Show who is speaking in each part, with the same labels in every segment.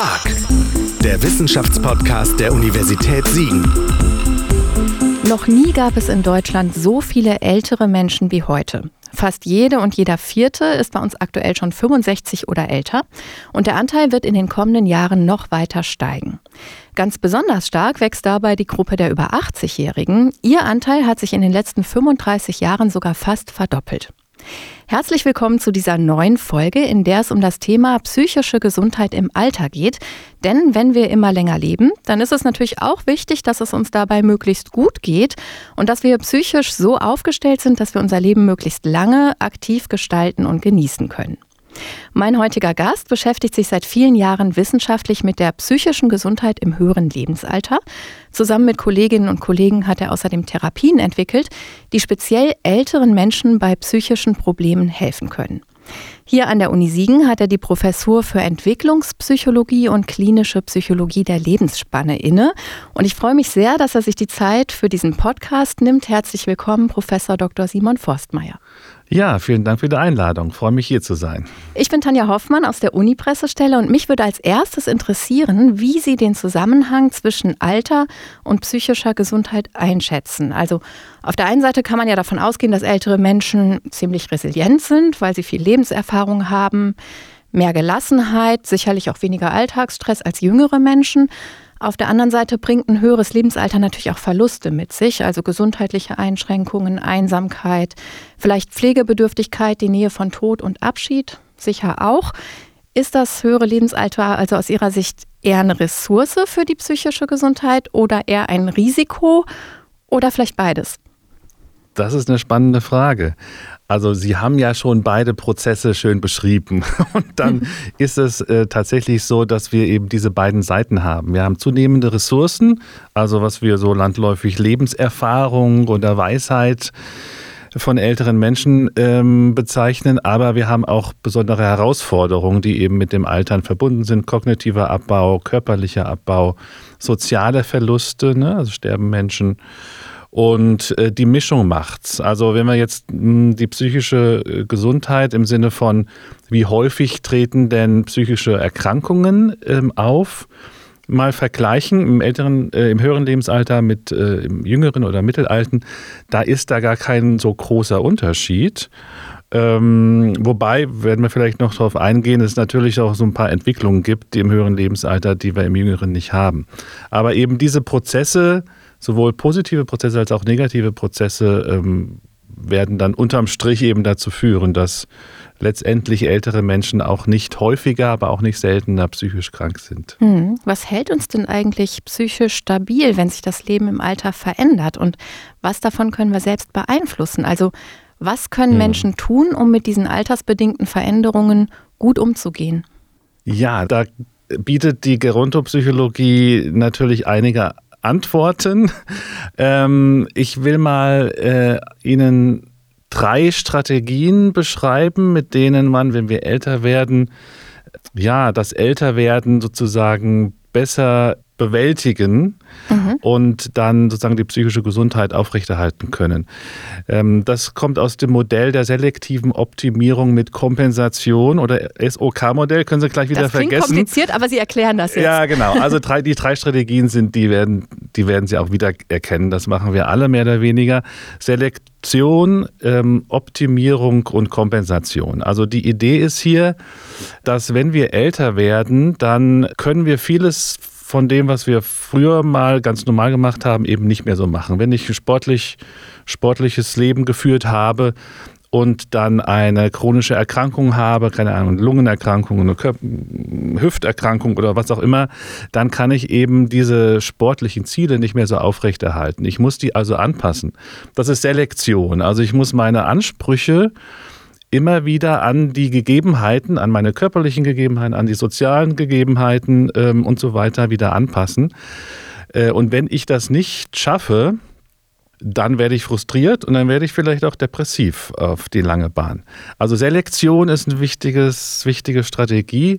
Speaker 1: Stark, der Wissenschaftspodcast der Universität Siegen.
Speaker 2: Noch nie gab es in Deutschland so viele ältere Menschen wie heute. Fast jede und jeder Vierte ist bei uns aktuell schon 65 oder älter und der Anteil wird in den kommenden Jahren noch weiter steigen. Ganz besonders stark wächst dabei die Gruppe der über 80-Jährigen. Ihr Anteil hat sich in den letzten 35 Jahren sogar fast verdoppelt. Herzlich willkommen zu dieser neuen Folge, in der es um das Thema psychische Gesundheit im Alter geht. Denn wenn wir immer länger leben, dann ist es natürlich auch wichtig, dass es uns dabei möglichst gut geht und dass wir psychisch so aufgestellt sind, dass wir unser Leben möglichst lange aktiv gestalten und genießen können. Mein heutiger Gast beschäftigt sich seit vielen Jahren wissenschaftlich mit der psychischen Gesundheit im höheren Lebensalter. Zusammen mit Kolleginnen und Kollegen hat er außerdem Therapien entwickelt, die speziell älteren Menschen bei psychischen Problemen helfen können. Hier an der Uni Siegen hat er die Professur für Entwicklungspsychologie und klinische Psychologie der Lebensspanne inne. Und ich freue mich sehr, dass er sich die Zeit für diesen Podcast nimmt. Herzlich willkommen, Professor Dr. Simon Forstmeier.
Speaker 3: Ja, vielen Dank für die Einladung. Ich freue mich, hier zu sein.
Speaker 2: Ich bin Tanja Hoffmann aus der Uni-Pressestelle und mich würde als erstes interessieren, wie Sie den Zusammenhang zwischen Alter und psychischer Gesundheit einschätzen. Also auf der einen Seite kann man ja davon ausgehen, dass ältere Menschen ziemlich resilient sind, weil sie viel Lebenserfahrung haben, mehr Gelassenheit, sicherlich auch weniger Alltagsstress als jüngere Menschen. Auf der anderen Seite bringt ein höheres Lebensalter natürlich auch Verluste mit sich, also gesundheitliche Einschränkungen, Einsamkeit, vielleicht Pflegebedürftigkeit, die Nähe von Tod und Abschied, sicher auch. Ist das höhere Lebensalter also aus Ihrer Sicht eher eine Ressource für die psychische Gesundheit oder eher ein Risiko oder vielleicht beides?
Speaker 3: Das ist eine spannende Frage. Also Sie haben ja schon beide Prozesse schön beschrieben. Und dann ist es tatsächlich so, dass wir eben diese beiden Seiten haben. Wir haben zunehmende Ressourcen, also was wir so landläufig Lebenserfahrung oder Weisheit von älteren Menschen bezeichnen. Aber wir haben auch besondere Herausforderungen, die eben mit dem Altern verbunden sind. Kognitiver Abbau, körperlicher Abbau, soziale Verluste, ne? Also sterben Menschen. Und die Mischung macht's. Also wenn wir jetzt die psychische Gesundheit im Sinne von, wie häufig treten denn psychische Erkrankungen auf, mal vergleichen im höheren Lebensalter mit im jüngeren oder mittelalten, da ist da gar kein so großer Unterschied. Wobei, werden wir vielleicht noch darauf eingehen, es natürlich auch so ein paar Entwicklungen gibt, die im höheren Lebensalter, die wir im jüngeren nicht haben. Aber eben diese Prozesse, sowohl positive Prozesse als auch negative Prozesse, werden dann unterm Strich eben dazu führen, dass letztendlich ältere Menschen auch nicht häufiger, aber auch nicht seltener psychisch krank sind.
Speaker 2: Was hält uns denn eigentlich psychisch stabil, wenn sich das Leben im Alter verändert? Und was davon können wir selbst beeinflussen? Also was können Menschen tun, um mit diesen altersbedingten Veränderungen gut umzugehen?
Speaker 3: Ja, da bietet die Gerontopsychologie natürlich einige Antworten. Ich will mal Ihnen 3 Strategien beschreiben, mit denen man, wenn wir älter werden, ja, das Älterwerden sozusagen besser bewältigen und dann sozusagen die psychische Gesundheit aufrechterhalten können. Das kommt aus dem Modell der selektiven Optimierung mit Kompensation oder SOK-Modell, können Sie gleich wieder vergessen.
Speaker 2: Das klingt kompliziert, aber Sie erklären das jetzt.
Speaker 3: Ja, genau. Also die 3 Strategien sind, die werden Sie auch wieder erkennen. Das machen wir alle mehr oder weniger. Selektion, Optimierung und Kompensation. Also die Idee ist hier, dass wenn wir älter werden, dann können wir vieles von dem, was wir früher mal ganz normal gemacht haben, eben nicht mehr so machen. Wenn ich ein sportliches Leben geführt habe und dann eine chronische Erkrankung habe, keine Ahnung, Lungenerkrankung, eine Hüfterkrankung oder was auch immer, dann kann ich eben diese sportlichen Ziele nicht mehr so aufrechterhalten. Ich muss die also anpassen. Das ist Selektion. Also ich muss meine Ansprüche immer wieder an die Gegebenheiten, an meine körperlichen Gegebenheiten, an die sozialen Gegebenheiten und so weiter wieder anpassen. Und wenn ich das nicht schaffe, dann werde ich frustriert und dann werde ich vielleicht auch depressiv auf die lange Bahn. Also Selektion ist eine wichtige Strategie.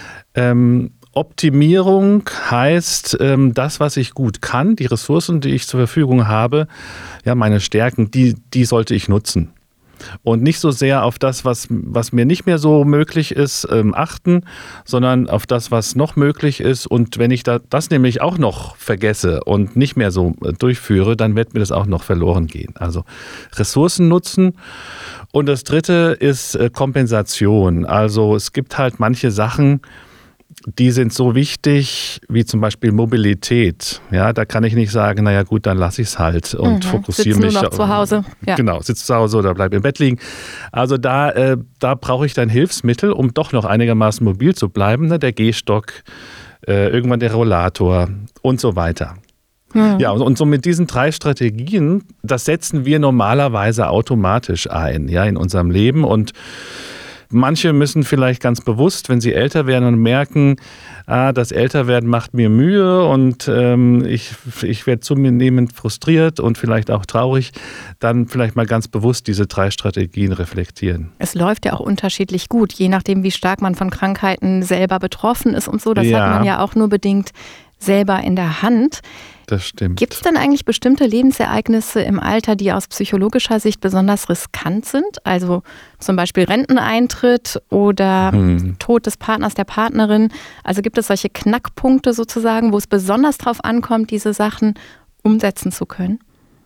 Speaker 3: Optimierung heißt, das, was ich gut kann, die Ressourcen, die ich zur Verfügung habe, ja, meine Stärken, die sollte ich nutzen. und nicht so sehr auf das, was mir nicht mehr so möglich ist, achten, sondern auf das, was noch möglich ist. Und wenn ich das nämlich auch noch vergesse und nicht mehr so durchführe, dann wird mir das auch noch verloren gehen. Also Ressourcen nutzen. Und das dritte ist Kompensation. Also es gibt halt manche Sachen, die sind so wichtig, wie zum Beispiel Mobilität. Ja, da kann ich nicht sagen, naja gut, dann lasse ich es halt und fokussiere mich.
Speaker 2: Sitz nur noch zu Hause. Ja.
Speaker 3: Genau, sitze zu Hause oder bleib im Bett liegen. Also da brauche ich dann Hilfsmittel, um doch noch einigermaßen mobil zu bleiben. Ne? Der Gehstock, irgendwann der Rollator und so weiter. Ja, und so mit diesen 3 Strategien, das setzen wir normalerweise automatisch ein, ja, in unserem Leben. Und manche müssen vielleicht ganz bewusst, wenn sie älter werden und merken, das Älterwerden macht mir Mühe und ich werde zunehmend frustriert und vielleicht auch traurig, dann vielleicht mal ganz bewusst diese 3 Strategien reflektieren.
Speaker 2: Es läuft ja auch unterschiedlich gut, je nachdem, wie stark man von Krankheiten selber betroffen ist und so. Das hat man ja auch nur bedingt selber in der Hand.
Speaker 3: Das stimmt.
Speaker 2: Gibt es denn eigentlich bestimmte Lebensereignisse im Alter, die aus psychologischer Sicht besonders riskant sind? Also zum Beispiel Renteneintritt oder Tod des Partners, der Partnerin. Also gibt es solche Knackpunkte sozusagen, wo es besonders drauf ankommt, diese Sachen umsetzen zu können?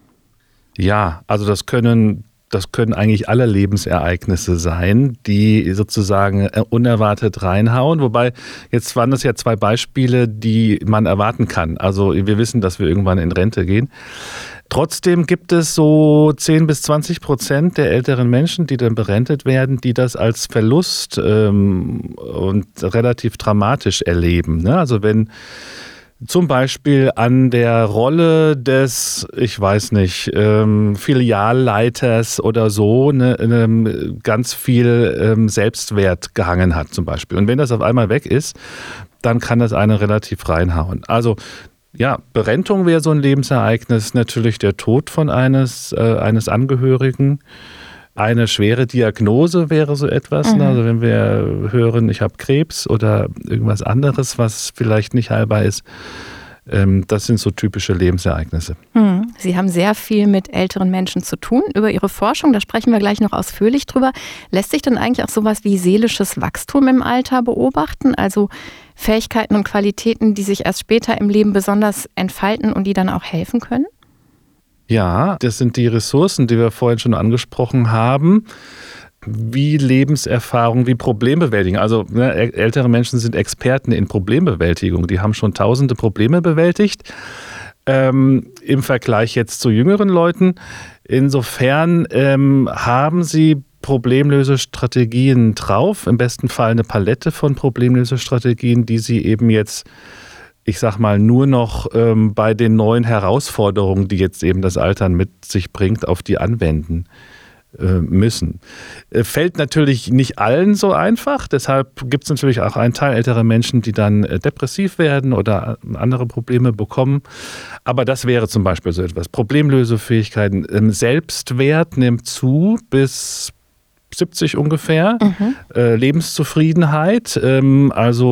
Speaker 3: Ja, also das können eigentlich alle Lebensereignisse sein, die sozusagen unerwartet reinhauen. Wobei, jetzt waren das ja 2 Beispiele, die man erwarten kann. Also wir wissen, dass wir irgendwann in Rente gehen. Trotzdem gibt es so 10-20% der älteren Menschen, die dann berentet werden, die das als Verlust und relativ dramatisch erleben. Ne? Also wenn zum Beispiel an der Rolle des, ich weiß nicht, Filialleiters oder so ganz viel Selbstwert gehangen hat zum Beispiel. Und wenn das auf einmal weg ist, dann kann das einen relativ reinhauen. Also ja, Berentung wäre so ein Lebensereignis, natürlich der Tod von eines Angehörigen. Eine schwere Diagnose wäre so etwas, also wenn wir hören, ich habe Krebs oder irgendwas anderes, was vielleicht nicht heilbar ist, das sind so typische Lebensereignisse.
Speaker 2: Sie haben sehr viel mit älteren Menschen zu tun. Über Ihre Forschung, da sprechen wir gleich noch ausführlich drüber. Lässt sich denn eigentlich auch sowas wie seelisches Wachstum im Alter beobachten? Also Fähigkeiten und Qualitäten, die sich erst später im Leben besonders entfalten und die dann auch helfen können?
Speaker 3: Ja, das sind die Ressourcen, die wir vorhin schon angesprochen haben, wie Lebenserfahrung, wie Problembewältigung. Also ältere Menschen sind Experten in Problembewältigung. Die haben schon tausende Probleme bewältigt im Vergleich jetzt zu jüngeren Leuten. Insofern haben sie Problemlösestrategien drauf, im besten Fall eine Palette von Problemlösestrategien, die sie eben jetzt, ich sag mal, nur noch bei den neuen Herausforderungen, die jetzt eben das Altern mit sich bringt, auf die anwenden müssen. Fällt natürlich nicht allen so einfach, deshalb gibt es natürlich auch einen Teil älterer Menschen, die dann depressiv werden oder andere Probleme bekommen. Aber das wäre zum Beispiel so etwas. Problemlösefähigkeiten, Selbstwert nimmt zu bis 70 ungefähr, Lebenszufriedenheit, also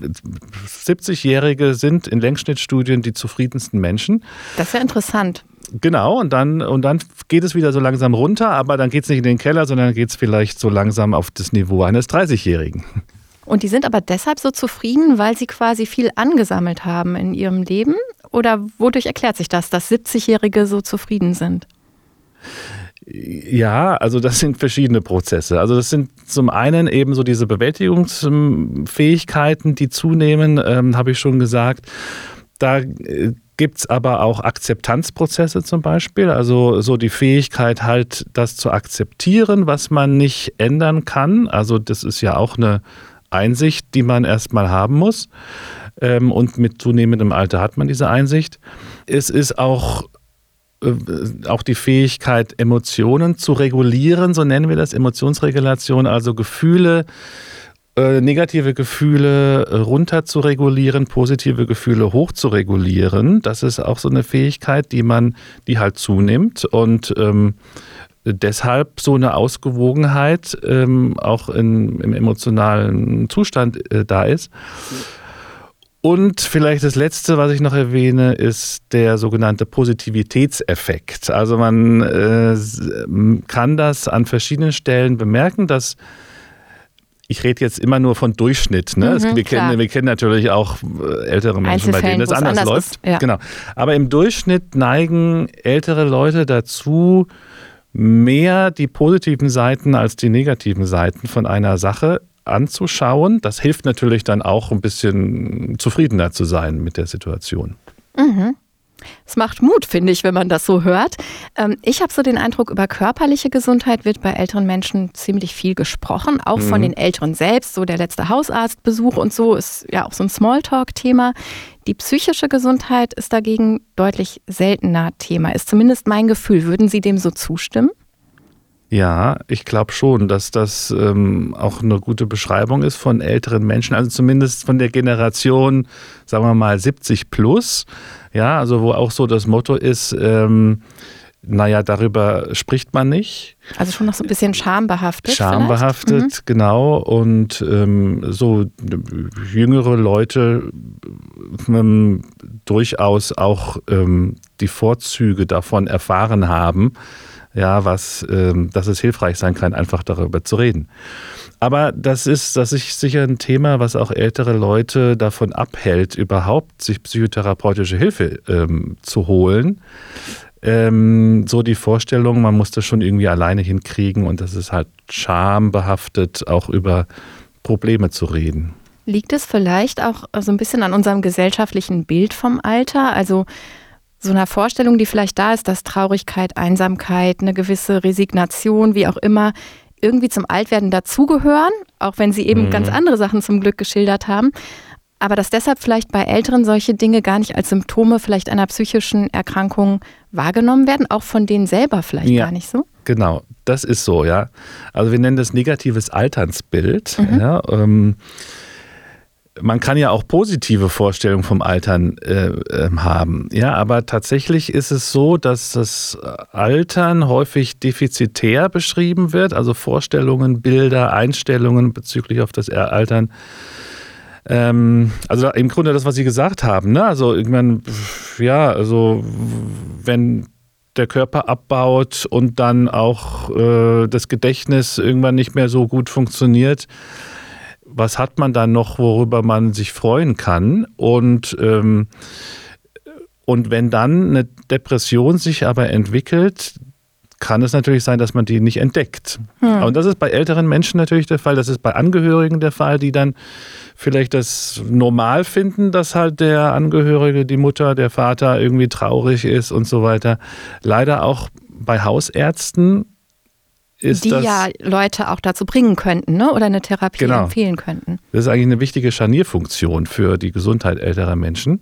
Speaker 3: 70-Jährige sind in Längsschnittstudien die zufriedensten Menschen.
Speaker 2: Das ist ja interessant.
Speaker 3: Genau, und dann geht es wieder so langsam runter, aber dann geht es nicht in den Keller, sondern geht es vielleicht so langsam auf das Niveau eines 30-Jährigen.
Speaker 2: Und die sind aber deshalb so zufrieden, weil sie quasi viel angesammelt haben in ihrem Leben? Oder wodurch erklärt sich das, dass 70-Jährige so zufrieden sind?
Speaker 3: Ja, also das sind verschiedene Prozesse. Also das sind zum einen eben so diese Bewältigungsfähigkeiten, die zunehmen, habe ich schon gesagt. Da gibt es aber auch Akzeptanzprozesse zum Beispiel, also so die Fähigkeit halt, das zu akzeptieren, was man nicht ändern kann. Also das ist ja auch eine Einsicht, die man erstmal haben muss. Und mit zunehmendem Alter hat man diese Einsicht. Es ist auch die Fähigkeit, Emotionen zu regulieren, so nennen wir das, Emotionsregulation, also Gefühle, negative Gefühle runter zu regulieren, positive Gefühle hoch zu regulieren. Das ist auch so eine Fähigkeit, die halt zunimmt und deshalb so eine Ausgewogenheit auch im emotionalen Zustand da ist. Und vielleicht das Letzte, was ich noch erwähne, ist der sogenannte Positivitätseffekt. Also man kann das an verschiedenen Stellen bemerken, dass ich rede jetzt immer nur von Durchschnitt. Ne? Wir kennen natürlich auch ältere Menschen, bei denen das anders läuft. Ja. Genau. Aber im Durchschnitt neigen ältere Leute dazu, mehr die positiven Seiten als die negativen Seiten von einer Sache anzuschauen. Das hilft natürlich dann auch ein bisschen zufriedener zu sein mit der Situation.
Speaker 2: Mhm. Es macht Mut, finde ich, wenn man das so hört. Ich habe so den Eindruck, über körperliche Gesundheit wird bei älteren Menschen ziemlich viel gesprochen, auch von den Älteren selbst. So der letzte Hausarztbesuch und so ist ja auch so ein Smalltalk-Thema. Die psychische Gesundheit ist dagegen deutlich seltener Thema, ist zumindest mein Gefühl. Würden Sie dem so zustimmen?
Speaker 3: Ja, ich glaube schon, dass das auch eine gute Beschreibung ist von älteren Menschen, also zumindest von der Generation, sagen wir mal 70 plus, ja, also wo auch so das Motto ist, darüber spricht man nicht.
Speaker 2: Also schon noch so ein bisschen schambehaftet.
Speaker 3: Schambehaftet, genau. Und so jüngere Leute durchaus auch die Vorzüge davon erfahren haben, ja, dass es hilfreich sein kann, einfach darüber zu reden. Aber das ist sicher ein Thema, was auch ältere Leute davon abhält, überhaupt sich psychotherapeutische Hilfe zu holen. So die Vorstellung, man muss das schon irgendwie alleine hinkriegen und das ist halt schambehaftet, auch über Probleme zu reden.
Speaker 2: Liegt es vielleicht auch so ein bisschen an unserem gesellschaftlichen Bild vom Alter? Also so einer Vorstellung, die vielleicht da ist, dass Traurigkeit, Einsamkeit, eine gewisse Resignation, wie auch immer, irgendwie zum Altwerden dazugehören, auch wenn Sie eben ganz andere Sachen zum Glück geschildert haben. Aber dass deshalb vielleicht bei Älteren solche Dinge gar nicht als Symptome vielleicht einer psychischen Erkrankung wahrgenommen werden, auch von denen selber vielleicht gar nicht so?
Speaker 3: Genau, das ist so, ja. Also wir nennen das negatives Alternsbild. Ja, man kann ja auch positive Vorstellungen vom Altern haben. Ja, aber tatsächlich ist es so, dass das Altern häufig defizitär beschrieben wird, also Vorstellungen, Bilder, Einstellungen bezüglich auf das Altern. Also im Grunde das, was Sie gesagt haben, ne? Also irgendwann, ja, also wenn der Körper abbaut und dann auch das Gedächtnis irgendwann nicht mehr so gut funktioniert, was hat man dann noch, worüber man sich freuen kann? Und wenn dann eine Depression sich aber entwickelt, kann es natürlich sein, dass man die nicht entdeckt. Und das ist bei älteren Menschen natürlich der Fall, das ist bei Angehörigen der Fall, die dann vielleicht das normal finden, dass halt der Angehörige, die Mutter, der Vater irgendwie traurig ist und so weiter. Leider auch bei Hausärzten ist
Speaker 2: die
Speaker 3: das,
Speaker 2: ja Leute auch dazu bringen könnten, ne? Oder eine Therapie empfehlen könnten.
Speaker 3: Das ist eigentlich eine wichtige Scharnierfunktion für die Gesundheit älterer Menschen.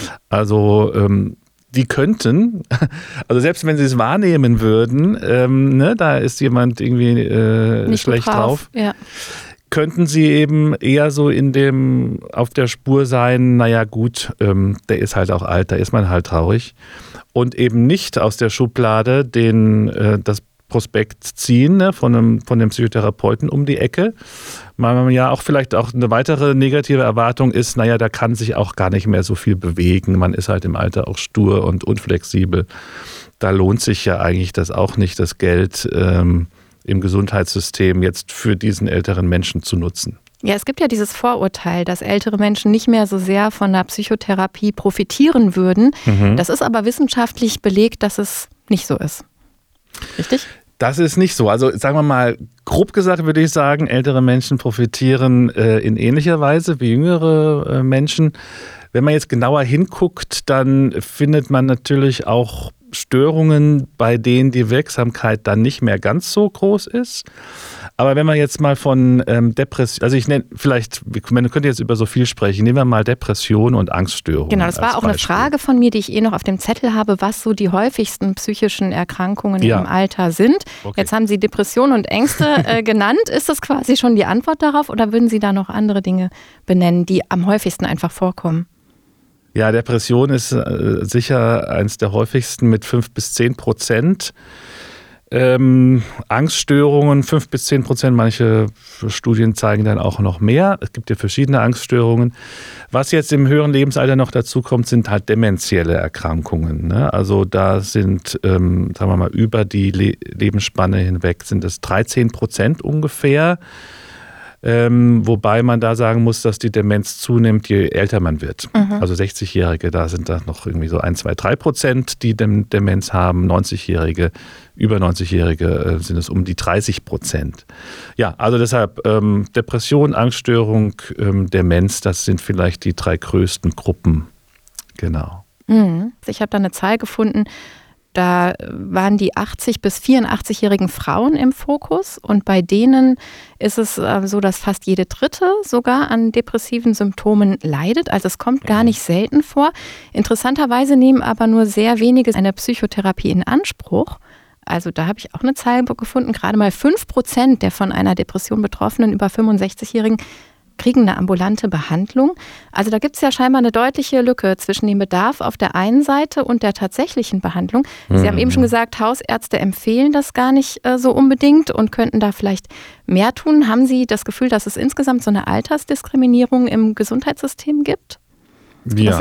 Speaker 3: Also die könnten, also selbst wenn sie es wahrnehmen würden, da ist jemand irgendwie nicht schlecht drauf, könnten sie eben eher so auf der Spur sein, naja gut, der ist halt auch alt, da ist man halt traurig. Und eben nicht aus der Schublade das Prospekt ziehen, ne, von dem Psychotherapeuten um die Ecke. Man ja auch vielleicht auch eine weitere negative Erwartung ist, naja, da kann sich auch gar nicht mehr so viel bewegen. Man ist halt im Alter auch stur und unflexibel. Da lohnt sich ja eigentlich das auch nicht, das Geld im Gesundheitssystem jetzt für diesen älteren Menschen zu nutzen.
Speaker 2: Ja, es gibt ja dieses Vorurteil, dass ältere Menschen nicht mehr so sehr von der Psychotherapie profitieren würden. Das ist aber wissenschaftlich belegt, dass es nicht so ist. Richtig?
Speaker 3: Das ist nicht so. Also sagen wir mal, grob gesagt würde ich sagen, ältere Menschen profitieren in ähnlicher Weise wie jüngere Menschen. Wenn man jetzt genauer hinguckt, dann findet man natürlich auch Störungen, bei denen die Wirksamkeit dann nicht mehr ganz so groß ist. Aber wenn man jetzt mal von Depression, also man könnte jetzt über so viel sprechen, nehmen wir mal Depression und Angststörungen.
Speaker 2: Genau, das war auch eine Frage von mir, die ich noch auf dem Zettel habe, was so die häufigsten psychischen Erkrankungen im Alter sind. Okay. Jetzt haben Sie Depression und Ängste genannt. Ist das quasi schon die Antwort darauf oder würden Sie da noch andere Dinge benennen, die am häufigsten einfach vorkommen?
Speaker 3: Ja, Depression ist sicher eines der häufigsten mit 5-10%. Angststörungen, 5-10%, manche Studien zeigen dann auch noch mehr. Es gibt ja verschiedene Angststörungen. Was jetzt im höheren Lebensalter noch dazu kommt, sind halt dementielle Erkrankungen. Ne? Also da sind, sagen wir mal, über die Lebensspanne hinweg sind es 13% ungefähr. Wobei man da sagen muss, dass die Demenz zunimmt, je älter man wird. Also 60-Jährige, da sind da noch irgendwie so 1, 2, 3%, die Demenz haben. 90-Jährige, über 90-Jährige sind es um die 30%. Ja, also deshalb Depression, Angststörung, Demenz, das sind vielleicht die 3 größten Gruppen. Genau.
Speaker 2: Ich habe da eine Zahl gefunden. Da waren die 80- bis 84-jährigen Frauen im Fokus und bei denen ist es so, dass fast jede dritte sogar an depressiven Symptomen leidet. Also es kommt gar nicht selten vor. Interessanterweise nehmen aber nur sehr wenige eine Psychotherapie in Anspruch. Also da habe ich auch eine Zahl gefunden, gerade mal 5% der von einer Depression Betroffenen über 65-Jährigen kriegen eine ambulante Behandlung. Also da gibt es ja scheinbar eine deutliche Lücke zwischen dem Bedarf auf der einen Seite und der tatsächlichen Behandlung. Sie haben eben schon gesagt, Hausärzte empfehlen das gar nicht so unbedingt und könnten da vielleicht mehr tun. Haben Sie das Gefühl, dass es insgesamt so eine Altersdiskriminierung im Gesundheitssystem gibt?
Speaker 3: Ja,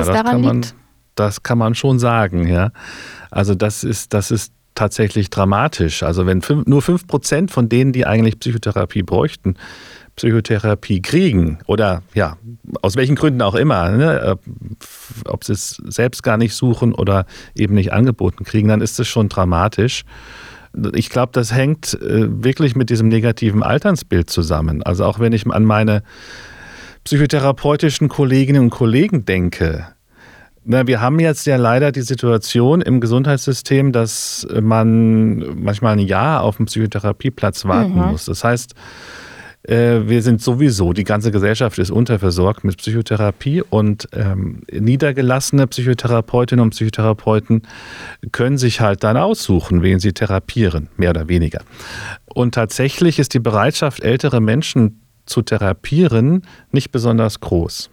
Speaker 3: das kann man schon sagen. Ja. Also das ist tatsächlich dramatisch. Also wenn nur 5% von denen, die eigentlich Psychotherapie bräuchten, Psychotherapie kriegen oder ja, aus welchen Gründen auch immer, ne, ob sie es selbst gar nicht suchen oder eben nicht angeboten kriegen, dann ist es schon dramatisch. Ich glaube, das hängt wirklich mit diesem negativen Altersbild zusammen. Also auch wenn ich an meine psychotherapeutischen Kolleginnen und Kollegen denke, wir haben jetzt ja leider die Situation im Gesundheitssystem, dass man manchmal ein Jahr auf einen Psychotherapieplatz warten muss. Das heißt, wir sind sowieso, die ganze Gesellschaft ist unterversorgt mit Psychotherapie und niedergelassene Psychotherapeutinnen und Psychotherapeuten können sich halt dann aussuchen, wen sie therapieren, mehr oder weniger. Und tatsächlich ist die Bereitschaft, ältere Menschen zu therapieren, nicht besonders groß.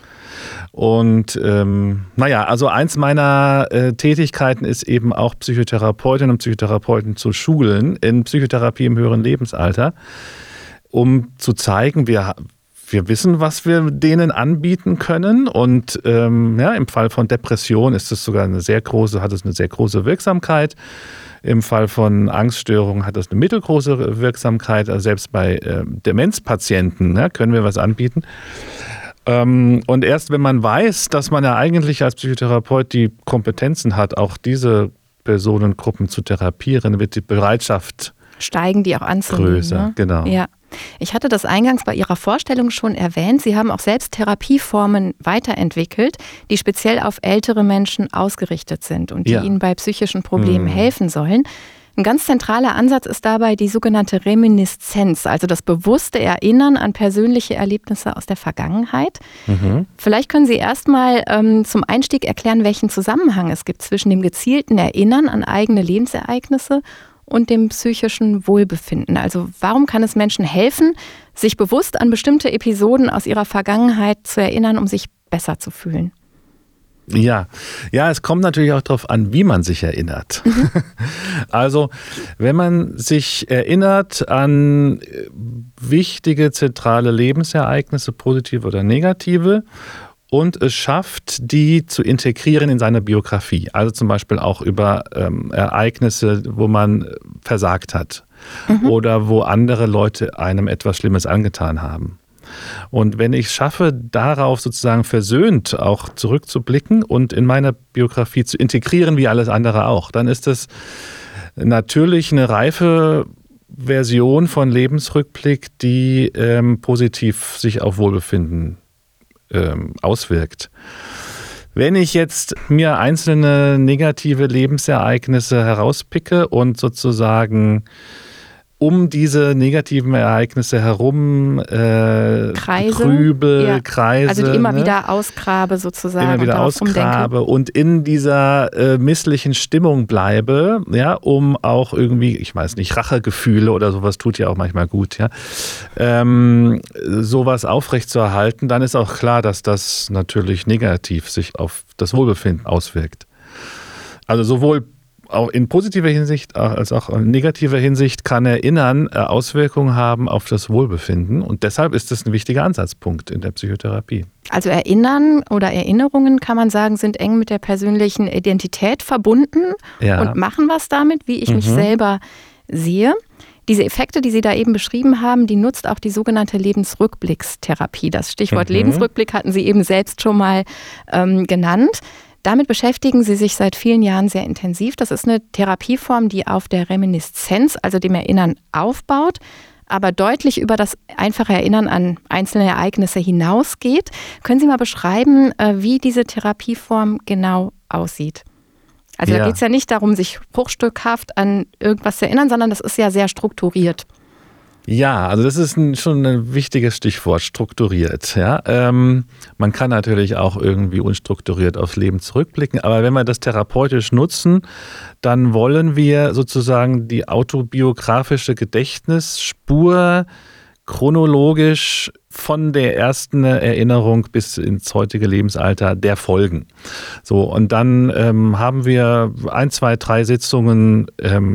Speaker 3: Und also eins meiner Tätigkeiten ist eben auch Psychotherapeutinnen und Psychotherapeuten zu schulen in Psychotherapie im höheren Lebensalter, um zu zeigen, wir wissen, was wir denen anbieten können. Und im Fall von Depression ist es sogar hat es eine sehr große Wirksamkeit. Im Fall von Angststörungen hat das eine mittelgroße Wirksamkeit. Also selbst bei Demenzpatienten können wir was anbieten. Und erst wenn man weiß, dass man ja eigentlich als Psychotherapeut die Kompetenzen hat, auch diese Personengruppen zu therapieren, wird die Bereitschaft steigen, die auch anzunehmen. Größer, ne? Genau.
Speaker 2: Ja. Ich hatte das eingangs bei Ihrer Vorstellung schon erwähnt. Sie haben auch selbst Therapieformen weiterentwickelt, die speziell auf ältere Menschen ausgerichtet sind und die ihnen bei psychischen Problemen helfen sollen. Ein ganz zentraler Ansatz ist dabei die sogenannte Reminiszenz, also das bewusste Erinnern an persönliche Erlebnisse aus der Vergangenheit. Vielleicht können Sie erst mal zum Einstieg erklären, welchen Zusammenhang es gibt zwischen dem gezielten Erinnern an eigene Lebensereignisse und dem psychischen Wohlbefinden. Also warum kann es Menschen helfen, sich bewusst an bestimmte Episoden aus ihrer Vergangenheit zu erinnern, um sich besser zu fühlen?
Speaker 3: Ja, es kommt natürlich auch darauf an, wie man sich erinnert. Also, wenn man sich erinnert an wichtige, zentrale Lebensereignisse, positive oder negative, und es schafft, die zu integrieren in seine Biografie. Also zum Beispiel auch über Ereignisse, wo man versagt hat oder wo andere Leute einem etwas Schlimmes angetan haben. Und wenn ich es schaffe, darauf sozusagen versöhnt auch zurückzublicken und in meiner Biografie zu integrieren, wie alles andere auch, dann ist es natürlich eine reife Version von Lebensrückblick, die positiv sich auf Wohlbefinden auswirkt. Wenn ich jetzt mir einzelne negative Lebensereignisse herauspicke und sozusagen um diese negativen Ereignisse herum
Speaker 2: Kreise.
Speaker 3: Kreise.
Speaker 2: Also die immer wieder ausgrabe sozusagen.
Speaker 3: Immer wieder ausgrabe und in dieser misslichen Stimmung bleibe, ja, um auch irgendwie, ich weiß nicht, Rachegefühle oder sowas tut ja auch manchmal gut, ja, sowas aufrechtzuerhalten, dann ist auch klar, dass das natürlich negativ sich auf das Wohlbefinden auswirkt. Also sowohl auch in positiver Hinsicht als auch in negativer Hinsicht kann Erinnern Auswirkungen haben auf das Wohlbefinden. Und deshalb ist das ein wichtiger Ansatzpunkt in der Psychotherapie.
Speaker 2: Also Erinnern oder Erinnerungen, kann man sagen, sind eng mit der persönlichen Identität verbunden und machen was damit, wie ich mich selber sehe. Diese Effekte, die Sie da eben beschrieben haben, die nutzt auch die sogenannte Lebensrückblickstherapie. Das Stichwort Lebensrückblick hatten Sie eben selbst schon mal genannt. Damit beschäftigen Sie sich seit vielen Jahren sehr intensiv. Das ist eine Therapieform, die auf der Reminiszenz, also dem Erinnern, aufbaut, aber deutlich über das einfache Erinnern an einzelne Ereignisse hinausgeht. Können Sie mal beschreiben, wie diese Therapieform genau aussieht? Also da geht es ja nicht darum, sich bruchstückhaft an irgendwas zu erinnern, sondern das ist ja sehr strukturiert.
Speaker 3: Ja, also das ist schon ein wichtiges Stichwort, strukturiert. Ja? Man kann natürlich auch irgendwie unstrukturiert aufs Leben zurückblicken, aber wenn wir das therapeutisch nutzen, dann wollen wir sozusagen die autobiografische Gedächtnisspur chronologisch von der ersten Erinnerung bis ins heutige Lebensalter der Folgen. So, und dann haben wir 1, 2, 3 Sitzungen,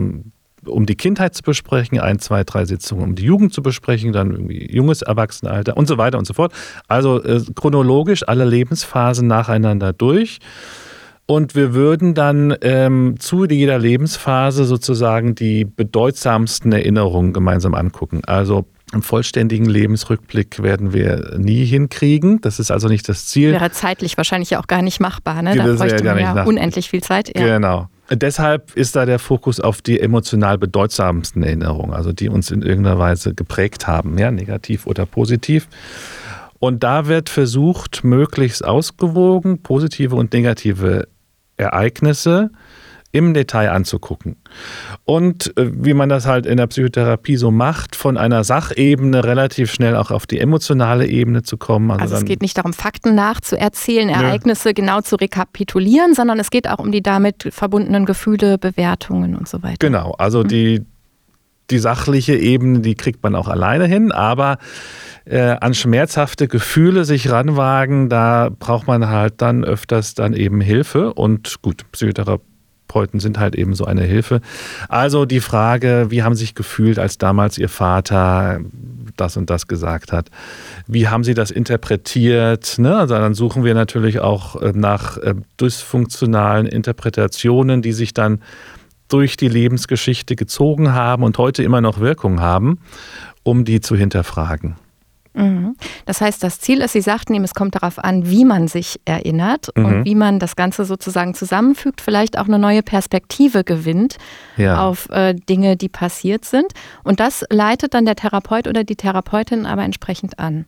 Speaker 3: um die Kindheit zu besprechen, 1, 2, 3 Sitzungen, um die Jugend zu besprechen, dann irgendwie junges Erwachsenenalter und so weiter und so fort. Also chronologisch alle Lebensphasen nacheinander durch. Und wir würden dann zu jeder Lebensphase sozusagen die bedeutsamsten Erinnerungen gemeinsam angucken. Also einen vollständigen Lebensrückblick werden wir nie hinkriegen. Das ist also nicht das Ziel.
Speaker 2: Wäre zeitlich wahrscheinlich auch gar nicht machbar. Ne? Da bräuchte man ja unendlich viel Zeit. Ja.
Speaker 3: Genau. Deshalb ist da der Fokus auf die emotional bedeutsamsten Erinnerungen, also die uns in irgendeiner Weise geprägt haben, ja, negativ oder positiv. Und da wird versucht, möglichst ausgewogen positive und negative Ereignisse im Detail anzugucken. Und wie man das halt in der Psychotherapie so macht, von einer Sachebene relativ schnell auch auf die emotionale Ebene zu kommen.
Speaker 2: Also es geht nicht darum, Fakten nachzuerzählen, Ereignisse genau zu rekapitulieren, sondern es geht auch um die damit verbundenen Gefühle, Bewertungen und so weiter.
Speaker 3: Genau, also die sachliche Ebene, die kriegt man auch alleine hin, aber an schmerzhafte Gefühle sich ranwagen, da braucht man halt dann öfters dann eben Hilfe. Und gut, Psychotherapeuten sind halt eben so eine Hilfe. Also die Frage, wie haben Sie sich gefühlt, als damals Ihr Vater das und das gesagt hat? Wie haben Sie das interpretiert? Ne? Also dann suchen wir natürlich auch nach dysfunktionalen Interpretationen, die sich dann durch die Lebensgeschichte gezogen haben und heute immer noch Wirkung haben, um die zu hinterfragen.
Speaker 2: Das heißt, das Ziel ist, Sie sagten eben, es kommt darauf an, wie man sich erinnert und wie man das Ganze sozusagen zusammenfügt, vielleicht auch eine neue Perspektive gewinnt auf Dinge, die passiert sind. Und das leitet dann der Therapeut oder die Therapeutin aber entsprechend an.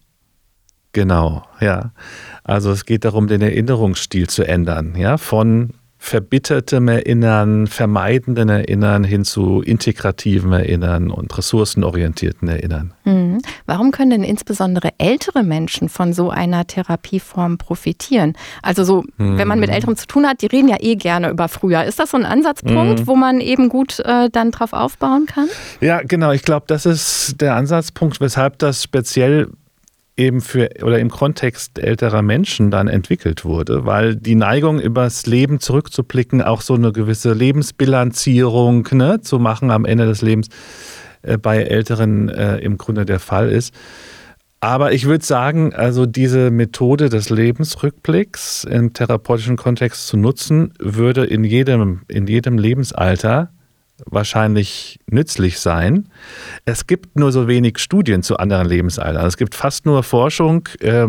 Speaker 3: Genau, ja. Also es geht darum, den Erinnerungsstil zu ändern, ja, von verbittertem Erinnern, vermeidenden Erinnern hin zu integrativem Erinnern und ressourcenorientierten Erinnern.
Speaker 2: Warum können denn insbesondere ältere Menschen von so einer Therapieform profitieren? Also so, wenn man mit Älteren zu tun hat, die reden ja eh gerne über früher. Ist das so ein Ansatzpunkt, wo man eben gut dann drauf aufbauen kann?
Speaker 3: Ja, genau. Ich glaube, das ist der Ansatzpunkt, weshalb das speziell eben im Kontext älterer Menschen dann entwickelt wurde, weil die Neigung, übers Leben zurückzublicken, auch so eine gewisse Lebensbilanzierung zu machen am Ende des Lebens bei Älteren im Grunde der Fall ist. Aber ich würde sagen, also diese Methode des Lebensrückblicks im therapeutischen Kontext zu nutzen, würde in jedem Lebensalter wahrscheinlich nützlich sein. Es gibt nur so wenig Studien zu anderen Lebensaltern. Es gibt fast nur Forschung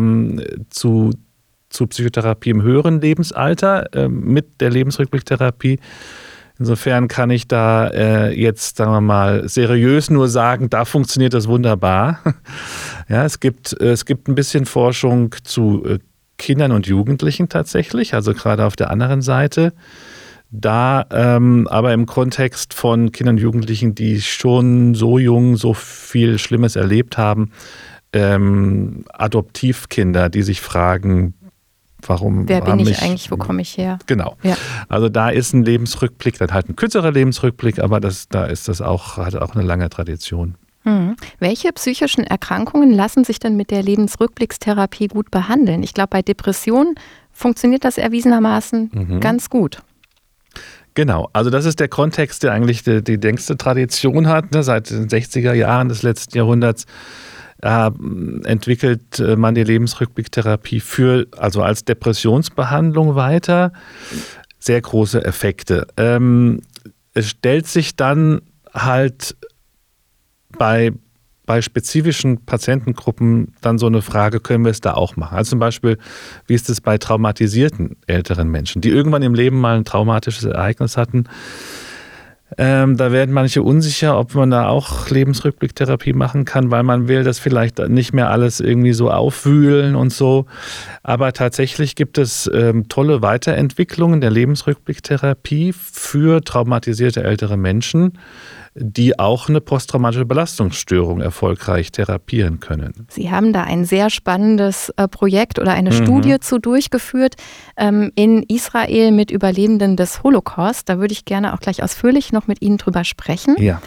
Speaker 3: zu Psychotherapie im höheren Lebensalter mit der Lebensrückblicktherapie. Insofern kann ich da jetzt, sagen wir mal, seriös nur sagen, da funktioniert das wunderbar. Ja, es gibt ein bisschen Forschung zu Kindern und Jugendlichen tatsächlich, also gerade auf der anderen Seite. Da aber im Kontext von Kindern und Jugendlichen, die schon so jung so viel Schlimmes erlebt haben, Adoptivkinder, die sich fragen, warum.
Speaker 2: Wer bin ich eigentlich, wo komme ich her?
Speaker 3: Genau. Ja. Also da ist ein Lebensrückblick, dann halt ein kürzerer Lebensrückblick, aber hat auch eine lange Tradition.
Speaker 2: Welche psychischen Erkrankungen lassen sich denn mit der Lebensrückblickstherapie gut behandeln? Ich glaube, bei Depressionen funktioniert das erwiesenermaßen ganz gut.
Speaker 3: Genau, also das ist der Kontext, der eigentlich die längste Tradition hat. Ne? Seit den 60er Jahren des letzten Jahrhunderts entwickelt man die Lebensrückblicktherapie also als Depressionsbehandlung weiter. Sehr große Effekte. Es stellt sich dann halt bei spezifischen Patientengruppen dann so eine Frage, können wir es da auch machen? Also zum Beispiel, wie ist es bei traumatisierten älteren Menschen, die irgendwann im Leben mal ein traumatisches Ereignis hatten. Da werden manche unsicher, ob man da auch Lebensrückblicktherapie machen kann, weil man will das vielleicht nicht mehr alles irgendwie so aufwühlen und so. Aber tatsächlich gibt es tolle Weiterentwicklungen der Lebensrückblicktherapie für traumatisierte ältere Menschen, die auch eine posttraumatische Belastungsstörung erfolgreich therapieren können.
Speaker 2: Sie haben da ein sehr spannendes Projekt oder eine Studie zu durchgeführt in Israel mit Überlebenden des Holocaust. Da würde ich gerne auch gleich ausführlich noch mit Ihnen drüber sprechen.
Speaker 3: Ja.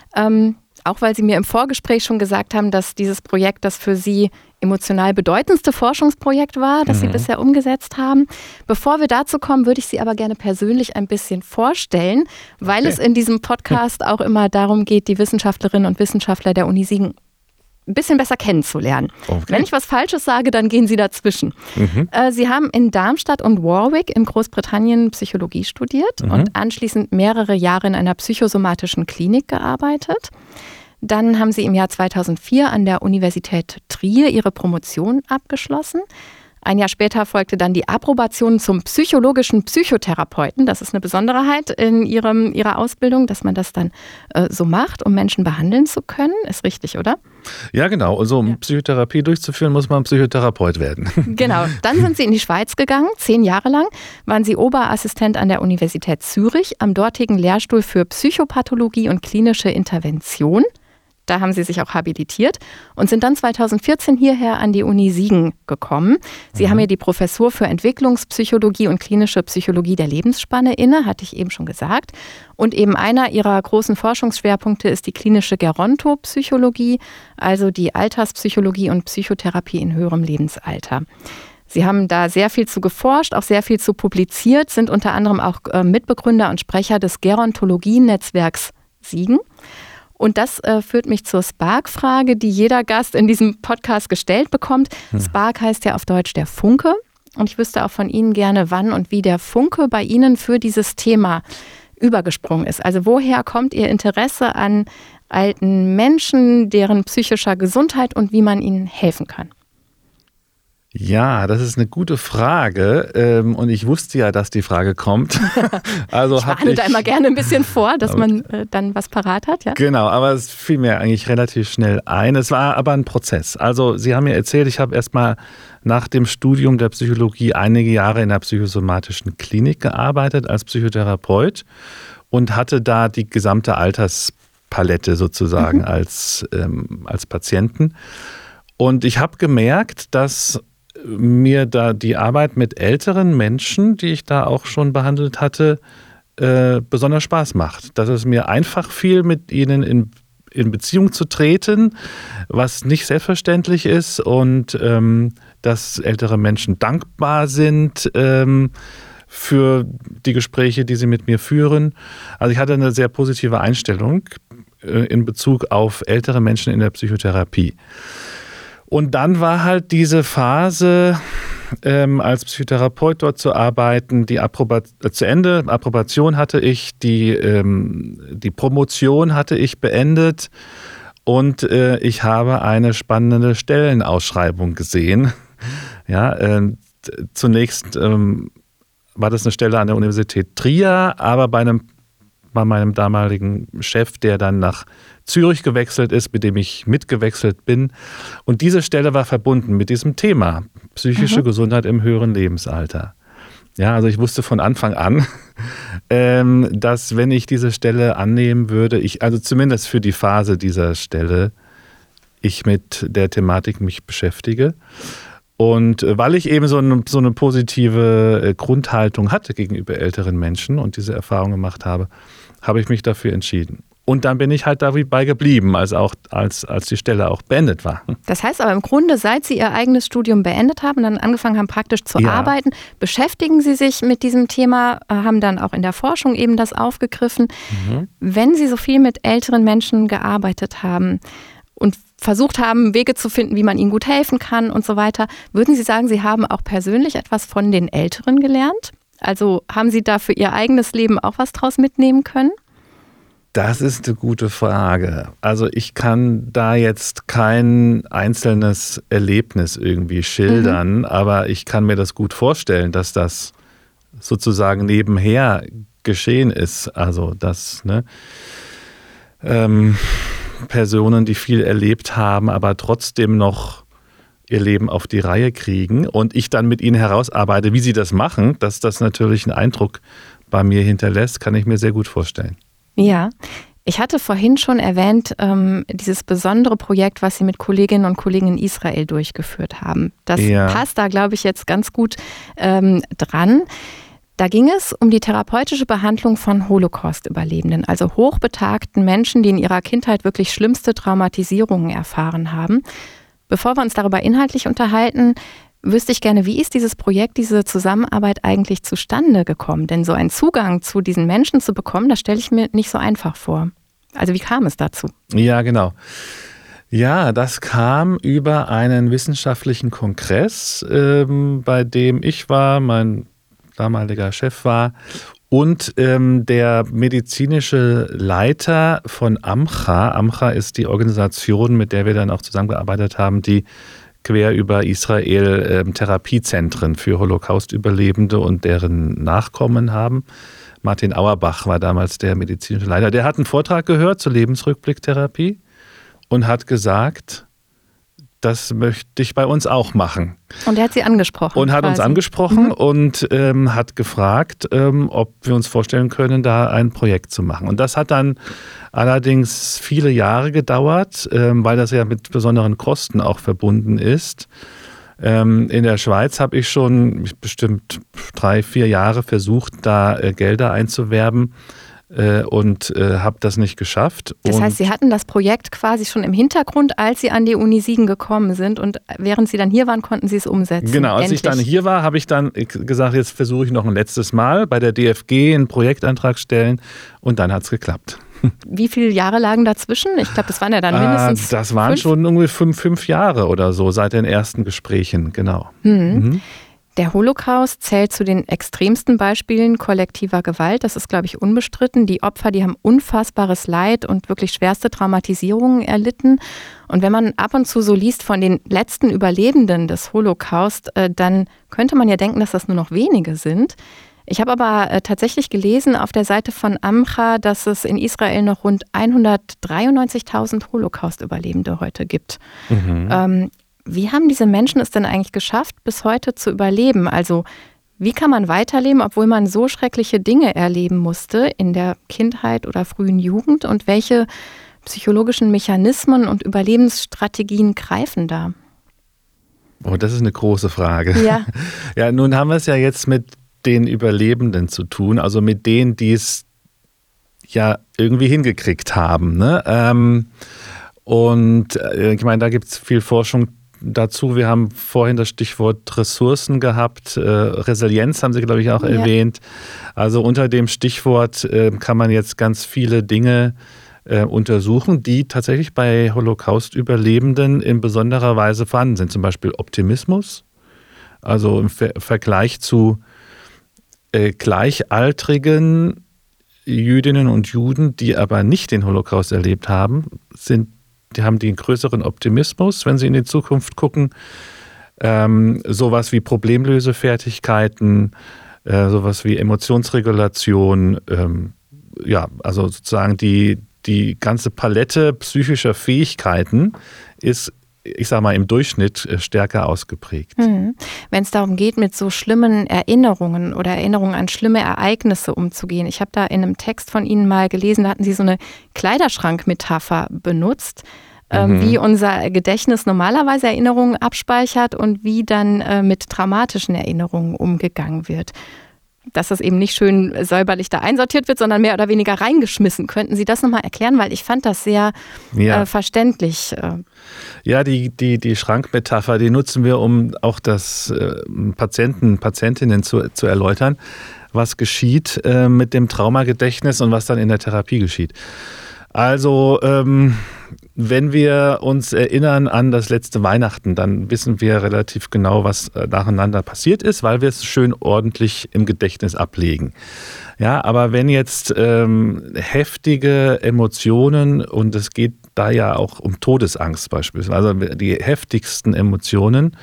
Speaker 2: Auch weil Sie mir im Vorgespräch schon gesagt haben, dass dieses Projekt das für Sie emotional bedeutendste Forschungsprojekt war, das Sie bisher umgesetzt haben. Bevor wir dazu kommen, würde ich Sie aber gerne persönlich ein bisschen vorstellen, weil es in diesem Podcast auch immer darum geht, die Wissenschaftlerinnen und Wissenschaftler der Uni Siegen ein bisschen besser kennenzulernen. Okay. Wenn ich was Falsches sage, dann gehen Sie dazwischen. Sie haben in Darmstadt und Warwick in Großbritannien Psychologie studiert und anschließend mehrere Jahre in einer psychosomatischen Klinik gearbeitet. Dann haben Sie im Jahr 2004 an der Universität Trier Ihre Promotion abgeschlossen. Ein Jahr später folgte dann die Approbation zum psychologischen Psychotherapeuten. Das ist eine Besonderheit in Ihrer Ausbildung, dass man das dann so macht, um Menschen behandeln zu können. Ist richtig, oder?
Speaker 3: Ja, genau. Also um Psychotherapie durchzuführen, muss man Psychotherapeut werden.
Speaker 2: Genau. Dann sind Sie in die Schweiz gegangen. 10 Jahre lang waren Sie Oberassistent an der Universität Zürich am dortigen Lehrstuhl für Psychopathologie und klinische Intervention. Da haben Sie sich auch habilitiert und sind dann 2014 hierher an die Uni Siegen gekommen. Sie haben hier die Professur für Entwicklungspsychologie und klinische Psychologie der Lebensspanne inne, hatte ich eben schon gesagt. Und eben einer Ihrer großen Forschungsschwerpunkte ist die klinische Gerontopsychologie, also die Alterspsychologie und Psychotherapie in höherem Lebensalter. Sie haben da sehr viel zu geforscht, auch sehr viel zu publiziert, sind unter anderem auch Mitbegründer und Sprecher des Gerontologie-Netzwerks Siegen. Und das führt mich zur Spark-Frage, die jeder Gast in diesem Podcast gestellt bekommt. Spark heißt ja auf Deutsch der Funke. Und ich wüsste auch von Ihnen gerne, wann und wie der Funke bei Ihnen für dieses Thema übergesprungen ist. Also woher kommt Ihr Interesse an alten Menschen, deren psychischer Gesundheit und wie man ihnen helfen kann?
Speaker 3: Ja, das ist eine gute Frage und ich wusste ja, dass die Frage kommt. Also
Speaker 2: ich warne da immer gerne ein bisschen vor, dass man dann was parat hat. Ja?
Speaker 3: Genau, aber es fiel mir eigentlich relativ schnell ein. Es war aber ein Prozess. Also Sie haben mir erzählt, ich habe erstmal nach dem Studium der Psychologie einige Jahre in der psychosomatischen Klinik gearbeitet als Psychotherapeut und hatte da die gesamte Alterspalette sozusagen als Patienten. Und ich habe gemerkt, dass mir da die Arbeit mit älteren Menschen, die ich da auch schon behandelt hatte, besonders Spaß macht. Dass es mir einfach fiel, mit ihnen in Beziehung zu treten, was nicht selbstverständlich ist und dass ältere Menschen dankbar sind für die Gespräche, die sie mit mir führen. Also ich hatte eine sehr positive Einstellung in Bezug auf ältere Menschen in der Psychotherapie. Und dann war halt diese Phase, als Psychotherapeut dort zu arbeiten, zu Ende. Approbation hatte ich, die Promotion hatte ich beendet und ich habe eine spannende Stellenausschreibung gesehen. Ja, zunächst war das eine Stelle an der Universität Trier, aber bei meinem damaligen Chef, der dann nach Zürich gewechselt ist, mit dem ich mitgewechselt bin. Und diese Stelle war verbunden mit diesem Thema psychische Gesundheit im höheren Lebensalter. Ja, also ich wusste von Anfang an, dass wenn ich diese Stelle annehmen würde, also zumindest für die Phase dieser Stelle, ich mit der Thematik mich beschäftige. Und weil ich eben so eine positive Grundhaltung hatte gegenüber älteren Menschen und diese Erfahrung gemacht habe, habe ich mich dafür entschieden. Und dann bin ich halt dabei geblieben, als die Stelle auch beendet war.
Speaker 2: Das heißt aber im Grunde, seit Sie Ihr eigenes Studium beendet haben und dann angefangen haben, praktisch zu arbeiten, beschäftigen Sie sich mit diesem Thema, haben dann auch in der Forschung eben das aufgegriffen. Wenn Sie so viel mit älteren Menschen gearbeitet haben und versucht haben, Wege zu finden, wie man ihnen gut helfen kann und so weiter, würden Sie sagen, Sie haben auch persönlich etwas von den Älteren gelernt? Also haben Sie da für Ihr eigenes Leben auch was draus mitnehmen können?
Speaker 3: Das ist eine gute Frage. Also ich kann da jetzt kein einzelnes Erlebnis irgendwie schildern, aber ich kann mir das gut vorstellen, dass das sozusagen nebenher geschehen ist. Also dass Personen, die viel erlebt haben, aber trotzdem noch ihr Leben auf die Reihe kriegen und ich dann mit ihnen herausarbeite, wie sie das machen, dass das natürlich einen Eindruck bei mir hinterlässt, kann ich mir sehr gut vorstellen.
Speaker 2: Ja, ich hatte vorhin schon erwähnt, dieses besondere Projekt, was Sie mit Kolleginnen und Kollegen in Israel durchgeführt haben. Das passt da, glaube ich, jetzt ganz gut dran. Da ging es um die therapeutische Behandlung von Holocaust-Überlebenden, also hochbetagten Menschen, die in ihrer Kindheit wirklich schlimmste Traumatisierungen erfahren haben. Bevor wir uns darüber inhaltlich unterhalten, wüsste ich gerne, wie ist dieses Projekt, diese Zusammenarbeit eigentlich zustande gekommen? Denn so einen Zugang zu diesen Menschen zu bekommen, das stelle ich mir nicht so einfach vor. Also wie kam es dazu? Ja,
Speaker 3: genau. Ja, das kam über einen wissenschaftlichen Kongress, bei dem ich war, mein damaliger Chef war und der medizinische Leiter von AMCHA. AMCHA ist die Organisation, mit der wir dann auch zusammengearbeitet haben, die quer über Israel Therapiezentren für Holocaust-Überlebende und deren Nachkommen haben. Martin Auerbach war damals der medizinische Leiter. Der hat einen Vortrag gehört zur Lebensrückblicktherapie und hat gesagt, das möchte ich bei uns auch machen.
Speaker 2: Und er hat Sie angesprochen.
Speaker 3: Und hat uns angesprochen und hat gefragt, ob wir uns vorstellen können, da ein Projekt zu machen. Und das hat dann allerdings viele Jahre gedauert, weil das ja mit besonderen Kosten auch verbunden ist. In der Schweiz habe ich schon bestimmt 3-4 Jahre versucht, da Gelder einzuwerben. Und habe das nicht geschafft.
Speaker 2: Das heißt, Sie hatten das Projekt quasi schon im Hintergrund, als Sie an die Uni Siegen gekommen sind und während Sie dann hier waren, konnten Sie es umsetzen.
Speaker 3: Genau, als ich dann hier war, habe ich dann gesagt, jetzt versuche ich noch ein letztes Mal bei der DFG einen Projektantrag stellen und dann hat es geklappt.
Speaker 2: Wie viele Jahre lagen dazwischen? Ich glaube, das waren ja dann mindestens
Speaker 3: das waren 5? Schon ungefähr 5 Jahre oder so seit den ersten Gesprächen, genau.
Speaker 2: Der Holocaust zählt zu den extremsten Beispielen kollektiver Gewalt. Das ist, glaube ich, unbestritten. Die Opfer, die haben unfassbares Leid und wirklich schwerste Traumatisierungen erlitten. Und wenn man ab und zu so liest von den letzten Überlebenden des Holocaust, dann könnte man ja denken, dass das nur noch wenige sind. Ich habe aber tatsächlich gelesen auf der Seite von AMCHA, dass es in Israel noch rund 193.000 Holocaust-Überlebende heute gibt. Wie haben diese Menschen es denn eigentlich geschafft, bis heute zu überleben? Also wie kann man weiterleben, obwohl man so schreckliche Dinge erleben musste in der Kindheit oder frühen Jugend? Und welche psychologischen Mechanismen und Überlebensstrategien greifen da?
Speaker 3: Oh, das ist eine große Frage.
Speaker 2: Ja.
Speaker 3: Ja, nun haben wir es ja jetzt mit den Überlebenden zu tun, also mit denen, die es ja irgendwie hingekriegt haben. Ne? Und ich meine, da gibt es viel Forschung dazu. Wir haben vorhin das Stichwort Ressourcen gehabt. Resilienz haben Sie, glaube ich, auch erwähnt. Also unter dem Stichwort kann man jetzt ganz viele Dinge untersuchen, die tatsächlich bei Holocaust-Überlebenden in besonderer Weise vorhanden sind. Zum Beispiel Optimismus. Also im Vergleich zu gleichaltrigen Jüdinnen und Juden, die aber nicht den Holocaust erlebt haben, die haben den größeren Optimismus, wenn sie in die Zukunft gucken. Sowas wie Problemlösefertigkeiten, sowas wie Emotionsregulation, also sozusagen die ganze Palette psychischer Fähigkeiten ist, ich sage mal, im Durchschnitt stärker ausgeprägt.
Speaker 2: Wenn es darum geht, mit so schlimmen Erinnerungen oder Erinnerungen an schlimme Ereignisse umzugehen. Ich habe da in einem Text von Ihnen mal gelesen, da hatten Sie so eine Kleiderschrankmetapher benutzt, wie unser Gedächtnis normalerweise Erinnerungen abspeichert und wie dann mit traumatischen Erinnerungen umgegangen wird. dass das eben nicht schön säuberlich da einsortiert wird, sondern mehr oder weniger reingeschmissen. Könnten Sie das nochmal erklären? Weil ich fand das sehr verständlich.
Speaker 3: Ja, die Schrankmetapher, die nutzen wir, um auch das Patientinnen zu erläutern, was geschieht mit dem Traumagedächtnis und was dann in der Therapie geschieht. Also, wenn wir uns erinnern an das letzte Weihnachten, dann wissen wir relativ genau, was nacheinander passiert ist, weil wir es schön ordentlich im Gedächtnis ablegen. Ja, aber wenn jetzt heftige Emotionen, und es geht da ja auch um Todesangst beispielsweise, also die heftigsten Emotionen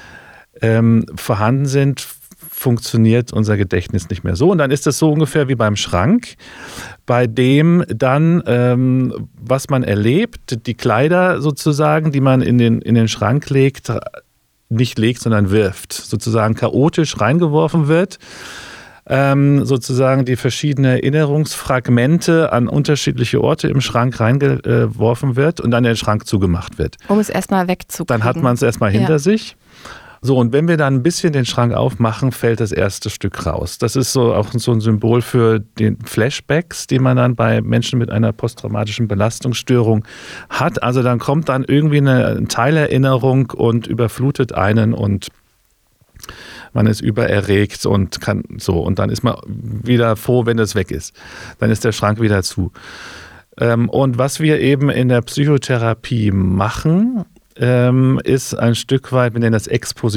Speaker 3: vorhanden sind, funktioniert unser Gedächtnis nicht mehr so. Und dann ist es so ungefähr wie beim Schrank, bei dem dann, was man erlebt, die Kleider sozusagen, die man in den Schrank legt, nicht legt, sondern wirft, sozusagen chaotisch reingeworfen wird, sozusagen die verschiedenen Erinnerungsfragmente an unterschiedliche Orte im Schrank reingeworfen wird und dann der Schrank zugemacht wird.
Speaker 2: Um es erstmal wegzukriegen.
Speaker 3: Dann hat man es erstmal hinter sich. So, und wenn wir dann ein bisschen den Schrank aufmachen, fällt das erste Stück raus. Das ist so auch so ein Symbol für den Flashbacks, die man dann bei Menschen mit einer posttraumatischen Belastungsstörung hat. Also dann kommt dann irgendwie eine Teilerinnerung und überflutet einen und man ist übererregt und kann so. Und dann ist man wieder froh, wenn das weg ist. Dann ist der Schrank wieder zu. Und was wir eben in der Psychotherapie machen, ist ein Stück weit, wir nennen das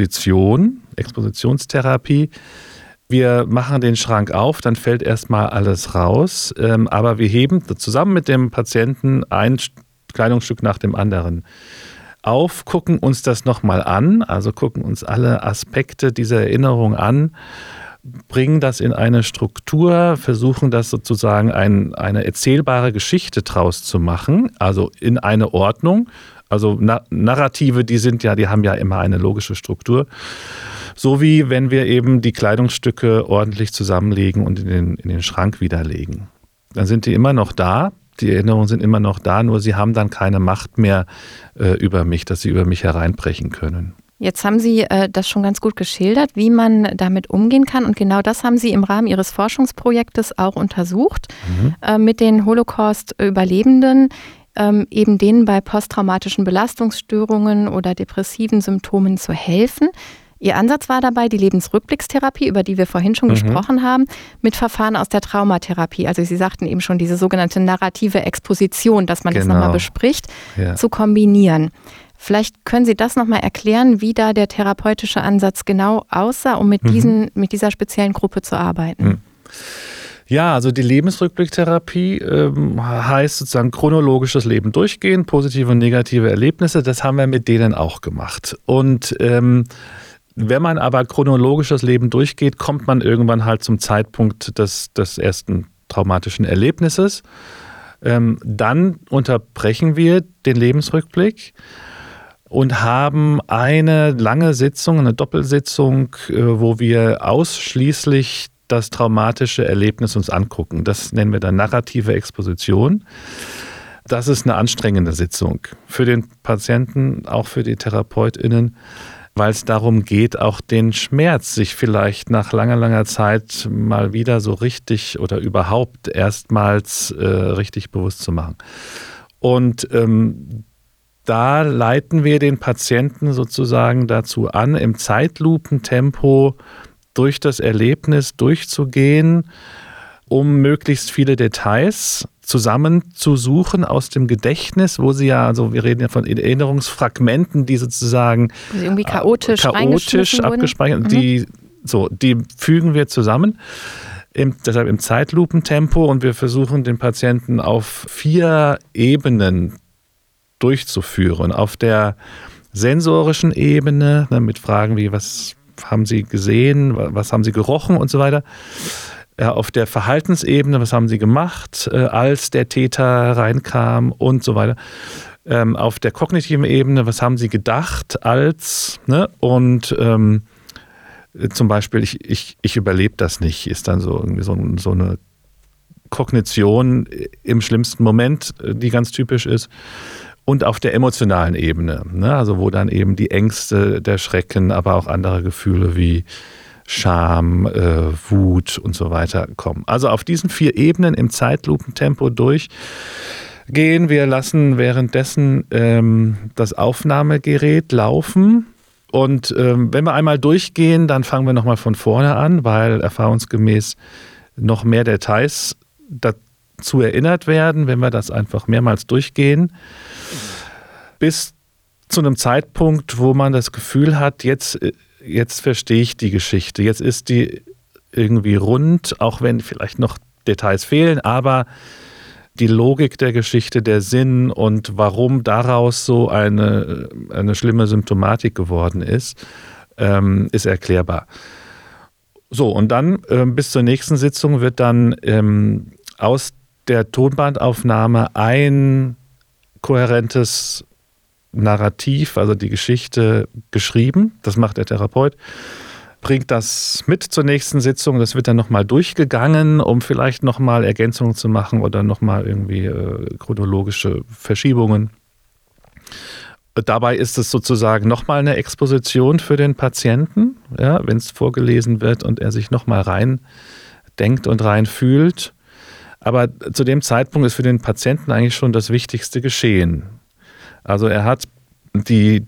Speaker 3: Expositionstherapie. Wir machen den Schrank auf, dann fällt erstmal alles raus, aber wir heben zusammen mit dem Patienten ein Kleidungsstück nach dem anderen auf, gucken uns das nochmal an, also gucken uns alle Aspekte dieser Erinnerung an, bringen das in eine Struktur, versuchen das sozusagen eine erzählbare Geschichte draus zu machen, also in eine Ordnung. Also Narrative, die haben ja immer eine logische Struktur. So wie wenn wir eben die Kleidungsstücke ordentlich zusammenlegen und in den Schrank widerlegen. Dann sind die immer noch da, die Erinnerungen sind immer noch da, nur sie haben dann keine Macht mehr über mich, dass sie über mich hereinbrechen können.
Speaker 2: Jetzt haben Sie das schon ganz gut geschildert, wie man damit umgehen kann. Und genau das haben Sie im Rahmen Ihres Forschungsprojektes auch untersucht, mit den Holocaust-Überlebenden, eben denen bei posttraumatischen Belastungsstörungen oder depressiven Symptomen zu helfen. Ihr Ansatz war dabei die Lebensrückblickstherapie, über die wir vorhin schon gesprochen haben, mit Verfahren aus der Traumatherapie. Also Sie sagten eben schon, diese sogenannte narrative Exposition, dass man das nochmal bespricht, zu kombinieren. Vielleicht können Sie das nochmal erklären, wie da der therapeutische Ansatz genau aussah, um mit dieser speziellen Gruppe zu arbeiten.
Speaker 3: Ja, also die Lebensrückblicktherapie heißt sozusagen chronologisch das Leben durchgehen, positive und negative Erlebnisse, das haben wir mit denen auch gemacht. Und wenn man aber chronologisch das Leben durchgeht, kommt man irgendwann halt zum Zeitpunkt des ersten traumatischen Erlebnisses. Dann unterbrechen wir den Lebensrückblick und haben eine lange Sitzung, eine Doppelsitzung, wo wir ausschließlich das traumatische Erlebnis uns angucken. Das nennen wir dann narrative Exposition. Das ist eine anstrengende Sitzung für den Patienten, auch für die TherapeutInnen, weil es darum geht, auch den Schmerz sich vielleicht nach langer, langer Zeit mal wieder so richtig oder überhaupt erstmals richtig bewusst zu machen. Und da leiten wir den Patienten sozusagen dazu an, im Zeitlupentempo durch das Erlebnis durchzugehen, um möglichst viele Details zusammenzusuchen aus dem Gedächtnis, wo sie ja, also wir reden ja von Erinnerungsfragmenten, die sozusagen
Speaker 2: also irgendwie chaotisch
Speaker 3: abgespeichert, die fügen wir zusammen, deshalb im Zeitlupentempo, und wir versuchen den Patienten auf 4 Ebenen durchzuführen. Auf der sensorischen Ebene, mit Fragen wie, was haben Sie gesehen, was haben Sie gerochen und so weiter. Auf der Verhaltensebene, was haben Sie gemacht, als der Täter reinkam und so weiter. Auf der kognitiven Ebene, was haben Sie gedacht als, und zum Beispiel, ich überlebe das nicht, ist dann so irgendwie so eine Kognition im schlimmsten Moment, die ganz typisch ist. Und auf der emotionalen Ebene, also wo dann eben die Ängste, der Schrecken, aber auch andere Gefühle wie Scham, Wut und so weiter kommen. Also auf diesen 4 Ebenen im Zeitlupentempo durchgehen. Wir lassen währenddessen das Aufnahmegerät laufen. Und wenn wir einmal durchgehen, dann fangen wir nochmal von vorne an, weil erfahrungsgemäß noch mehr Details dazu erinnert werden, wenn wir das einfach mehrmals durchgehen. Bis zu einem Zeitpunkt, wo man das Gefühl hat, jetzt verstehe ich die Geschichte. Jetzt ist die irgendwie rund, auch wenn vielleicht noch Details fehlen, aber die Logik der Geschichte, der Sinn und warum daraus so eine schlimme Symptomatik geworden ist, ist erklärbar. So, und dann bis zur nächsten Sitzung wird dann aus der Tonbandaufnahme ein kohärentes Narrativ, also die Geschichte, geschrieben. Das macht der Therapeut, bringt das mit zur nächsten Sitzung. Das wird dann nochmal durchgegangen, um vielleicht nochmal Ergänzungen zu machen oder nochmal irgendwie chronologische Verschiebungen. Dabei ist es sozusagen nochmal eine Exposition für den Patienten, ja, wenn es vorgelesen wird und er sich nochmal rein denkt und rein fühlt. Aber zu dem Zeitpunkt ist für den Patienten eigentlich schon das Wichtigste geschehen. Also er hat die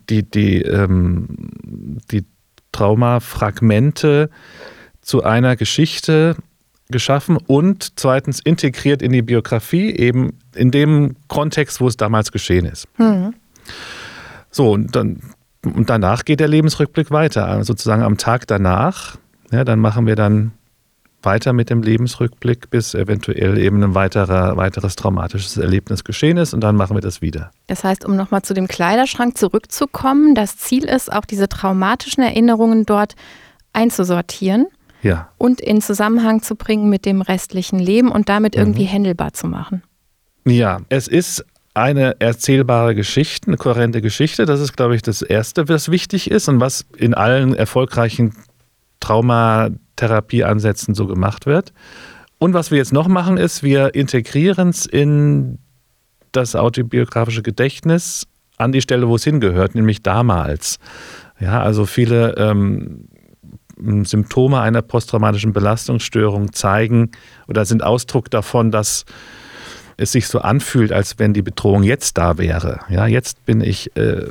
Speaker 3: Traumafragmente zu einer Geschichte geschaffen und zweitens integriert in die Biografie, eben in dem Kontext, wo es damals geschehen ist. Mhm. So, und danach geht der Lebensrückblick weiter. Also sozusagen am Tag danach, ja, dann machen wir dann weiter mit dem Lebensrückblick, bis eventuell eben ein weiteres traumatisches Erlebnis geschehen ist und dann machen wir das wieder.
Speaker 2: Das heißt, um nochmal zu dem Kleiderschrank zurückzukommen, das Ziel ist auch diese traumatischen Erinnerungen dort einzusortieren und in Zusammenhang zu bringen mit dem restlichen Leben und damit irgendwie händelbar zu machen.
Speaker 3: Ja, es ist eine erzählbare Geschichte, eine kohärente Geschichte. Das ist, glaube ich, das Erste, was wichtig ist und was in allen erfolgreichen Traumatherapieansätzen so gemacht wird. Und was wir jetzt noch machen, ist, wir integrieren es in das autobiografische Gedächtnis an die Stelle, wo es hingehört, nämlich damals. Ja, also viele Symptome einer posttraumatischen Belastungsstörung zeigen oder sind Ausdruck davon, dass es sich so anfühlt, als wenn die Bedrohung jetzt da wäre. Ja, jetzt bin ich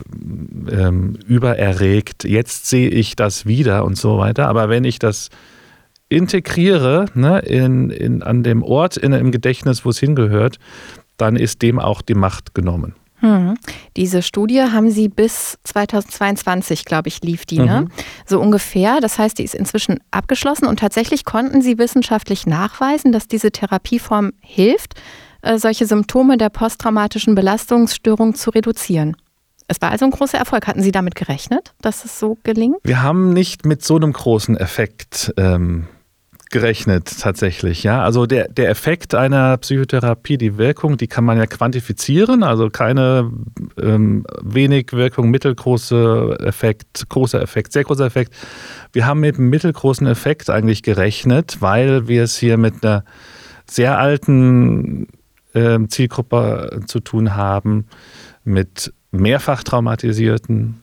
Speaker 3: übererregt, jetzt sehe ich das wieder und so weiter. Aber wenn ich das integriere, ne, an dem Ort im Gedächtnis, wo es hingehört, dann ist dem auch die Macht genommen.
Speaker 2: Diese Studie haben Sie bis 2022, glaube ich, lief die, ne? So ungefähr. Das heißt, die ist inzwischen abgeschlossen und tatsächlich konnten Sie wissenschaftlich nachweisen, dass diese Therapieform hilft, solche Symptome der posttraumatischen Belastungsstörung zu reduzieren. Es war also ein großer Erfolg. Hatten Sie damit gerechnet, dass es so gelingt?
Speaker 3: Wir haben nicht mit so einem großen Effekt gerechnet tatsächlich. Ja? Also der Effekt einer Psychotherapie, die Wirkung, die kann man ja quantifizieren. Also keine wenig Wirkung, mittelgroße Effekt, großer Effekt, sehr großer Effekt. Wir haben mit einem mittelgroßen Effekt eigentlich gerechnet, weil wir es hier mit einer sehr alten Zielgruppe zu tun haben, mit mehrfach traumatisierten.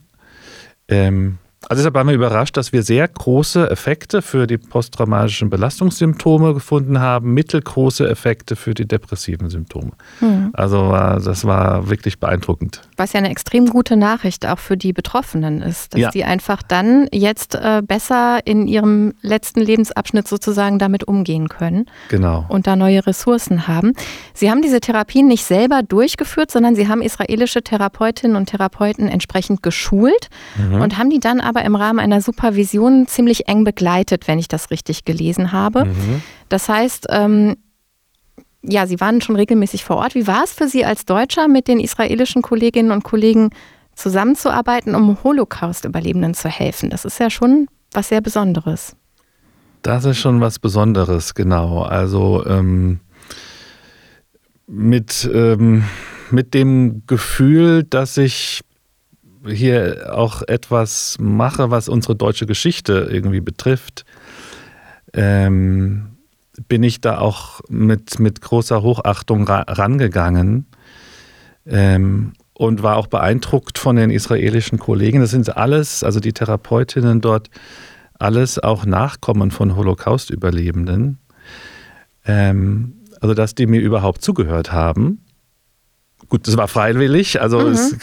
Speaker 3: Also deshalb waren wir überrascht, dass wir sehr große Effekte für die posttraumatischen Belastungssymptome gefunden haben, mittelgroße Effekte für die depressiven Symptome. Also das war wirklich beeindruckend.
Speaker 2: Was ja eine extrem gute Nachricht auch für die Betroffenen ist, dass die einfach dann jetzt besser in ihrem letzten Lebensabschnitt sozusagen damit umgehen können.
Speaker 3: Genau.
Speaker 2: Und da neue Ressourcen haben. Sie haben diese Therapien nicht selber durchgeführt, sondern Sie haben israelische Therapeutinnen und Therapeuten entsprechend geschult und haben die dann aber im Rahmen einer Supervision ziemlich eng begleitet, wenn ich das richtig gelesen habe. Das heißt, Sie waren schon regelmäßig vor Ort. Wie war es für Sie als Deutscher, mit den israelischen Kolleginnen und Kollegen zusammenzuarbeiten, um Holocaust-Überlebenden zu helfen? Das ist ja schon was sehr Besonderes.
Speaker 3: Das ist schon was Besonderes, genau. Also mit dem Gefühl, dass ich hier auch etwas mache, was unsere deutsche Geschichte irgendwie betrifft, bin ich da auch mit großer Hochachtung rangegangen und war auch beeindruckt von den israelischen Kollegen. Das sind alles, also die Therapeutinnen dort, alles auch Nachkommen von Holocaust-Überlebenden, also dass die mir überhaupt zugehört haben. Gut, das war freiwillig, also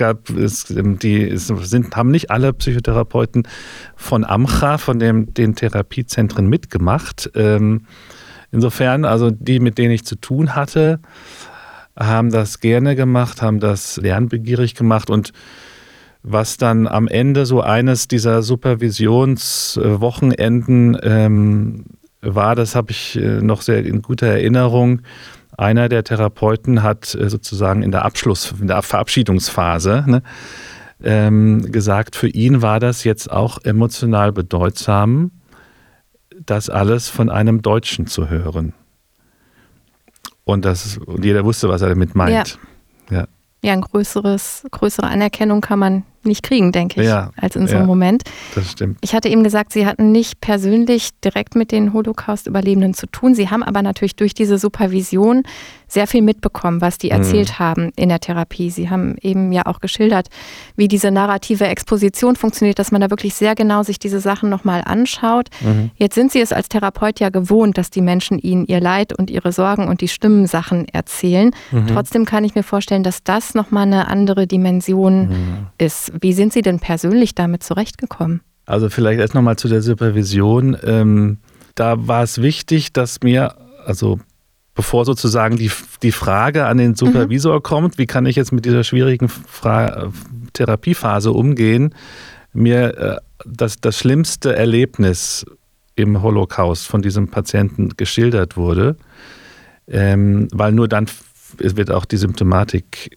Speaker 3: haben nicht alle Psychotherapeuten von AMCHA, von den Therapiezentren mitgemacht. Insofern, also die, mit denen ich zu tun hatte, haben das gerne gemacht, haben das lernbegierig gemacht und was dann am Ende so eines dieser Supervisionswochenenden war, das habe ich noch sehr in guter Erinnerung. Einer der Therapeuten hat sozusagen in der Verabschiedungsphase gesagt, für ihn war das jetzt auch emotional bedeutsam, das alles von einem Deutschen zu hören. Und jeder wusste, was er damit meint.
Speaker 2: Ja, größere Anerkennung kann man nicht kriegen, denke ich, als in so einem Moment.
Speaker 3: Das stimmt.
Speaker 2: Ich hatte eben gesagt, Sie hatten nicht persönlich direkt mit den Holocaust-Überlebenden zu tun. Sie haben aber natürlich durch diese Supervision sehr viel mitbekommen, was die erzählt haben in der Therapie. Sie haben eben ja auch geschildert, wie diese narrative Exposition funktioniert, dass man da wirklich sehr genau sich diese Sachen nochmal anschaut. Jetzt sind Sie es als Therapeut ja gewohnt, dass die Menschen Ihnen ihr Leid und ihre Sorgen und die Stimmensachen erzählen. Trotzdem kann ich mir vorstellen, dass das nochmal eine andere Dimension ist. Wie sind Sie denn persönlich damit zurechtgekommen?
Speaker 3: Also vielleicht erst nochmal zu der Supervision. Da war es wichtig, dass mir, also bevor sozusagen die Frage an den Supervisor kommt, wie kann ich jetzt mit dieser schwierigen Therapiephase umgehen, mir das schlimmste Erlebnis im Holocaust von diesem Patienten geschildert wurde, weil nur dann wird auch die Symptomatik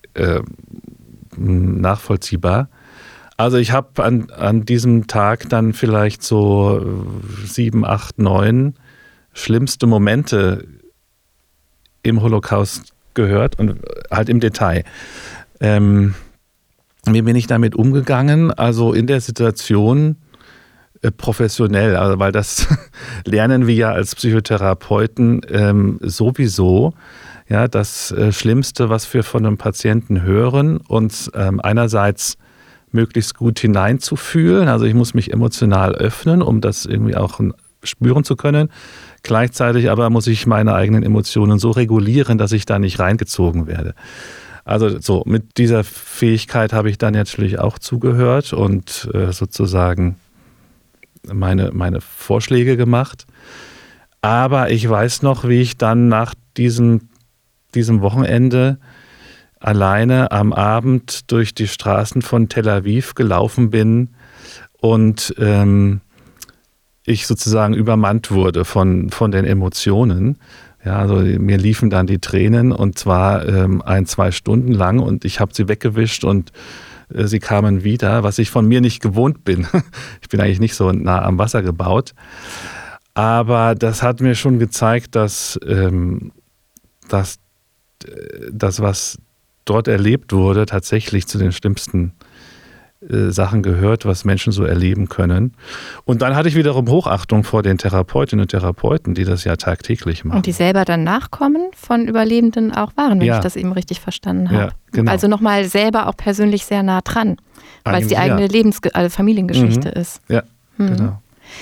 Speaker 3: nachvollziehbar. Also ich habe an diesem Tag dann vielleicht so 7, 8, 9 schlimmste Momente im Holocaust gehört und halt im Detail. Wie bin ich damit umgegangen? Also in der Situation professionell, also weil das lernen wir ja als Psychotherapeuten sowieso. Ja, das Schlimmste, was wir von einem Patienten hören, uns einerseits möglichst gut hineinzufühlen. Also ich muss mich emotional öffnen, um das irgendwie auch spüren zu können. Gleichzeitig aber muss ich meine eigenen Emotionen so regulieren, dass ich da nicht reingezogen werde. Also so mit dieser Fähigkeit habe ich dann natürlich auch zugehört und sozusagen meine Vorschläge gemacht. Aber ich weiß noch, wie ich dann nach diesem Wochenende alleine am Abend durch die Straßen von Tel Aviv gelaufen bin und ich sozusagen übermannt wurde von den Emotionen. Ja, also mir liefen dann die Tränen und zwar 1-2 Stunden lang und ich habe sie weggewischt und sie kamen wieder, was ich von mir nicht gewohnt bin. Ich bin eigentlich nicht so nah am Wasser gebaut. Aber das hat mir schon gezeigt, dass das, was dort erlebt wurde, tatsächlich zu den schlimmsten Sachen gehört, was Menschen so erleben können. Und dann hatte ich wiederum Hochachtung vor den Therapeutinnen und Therapeuten, die das ja tagtäglich machen.
Speaker 2: Und die selber dann Nachkommen von Überlebenden auch waren, wenn ich das eben richtig verstanden habe.
Speaker 3: Ja, genau.
Speaker 2: Also nochmal selber auch persönlich sehr nah dran, weil es die eigene Familiengeschichte ist.
Speaker 3: Ja, genau.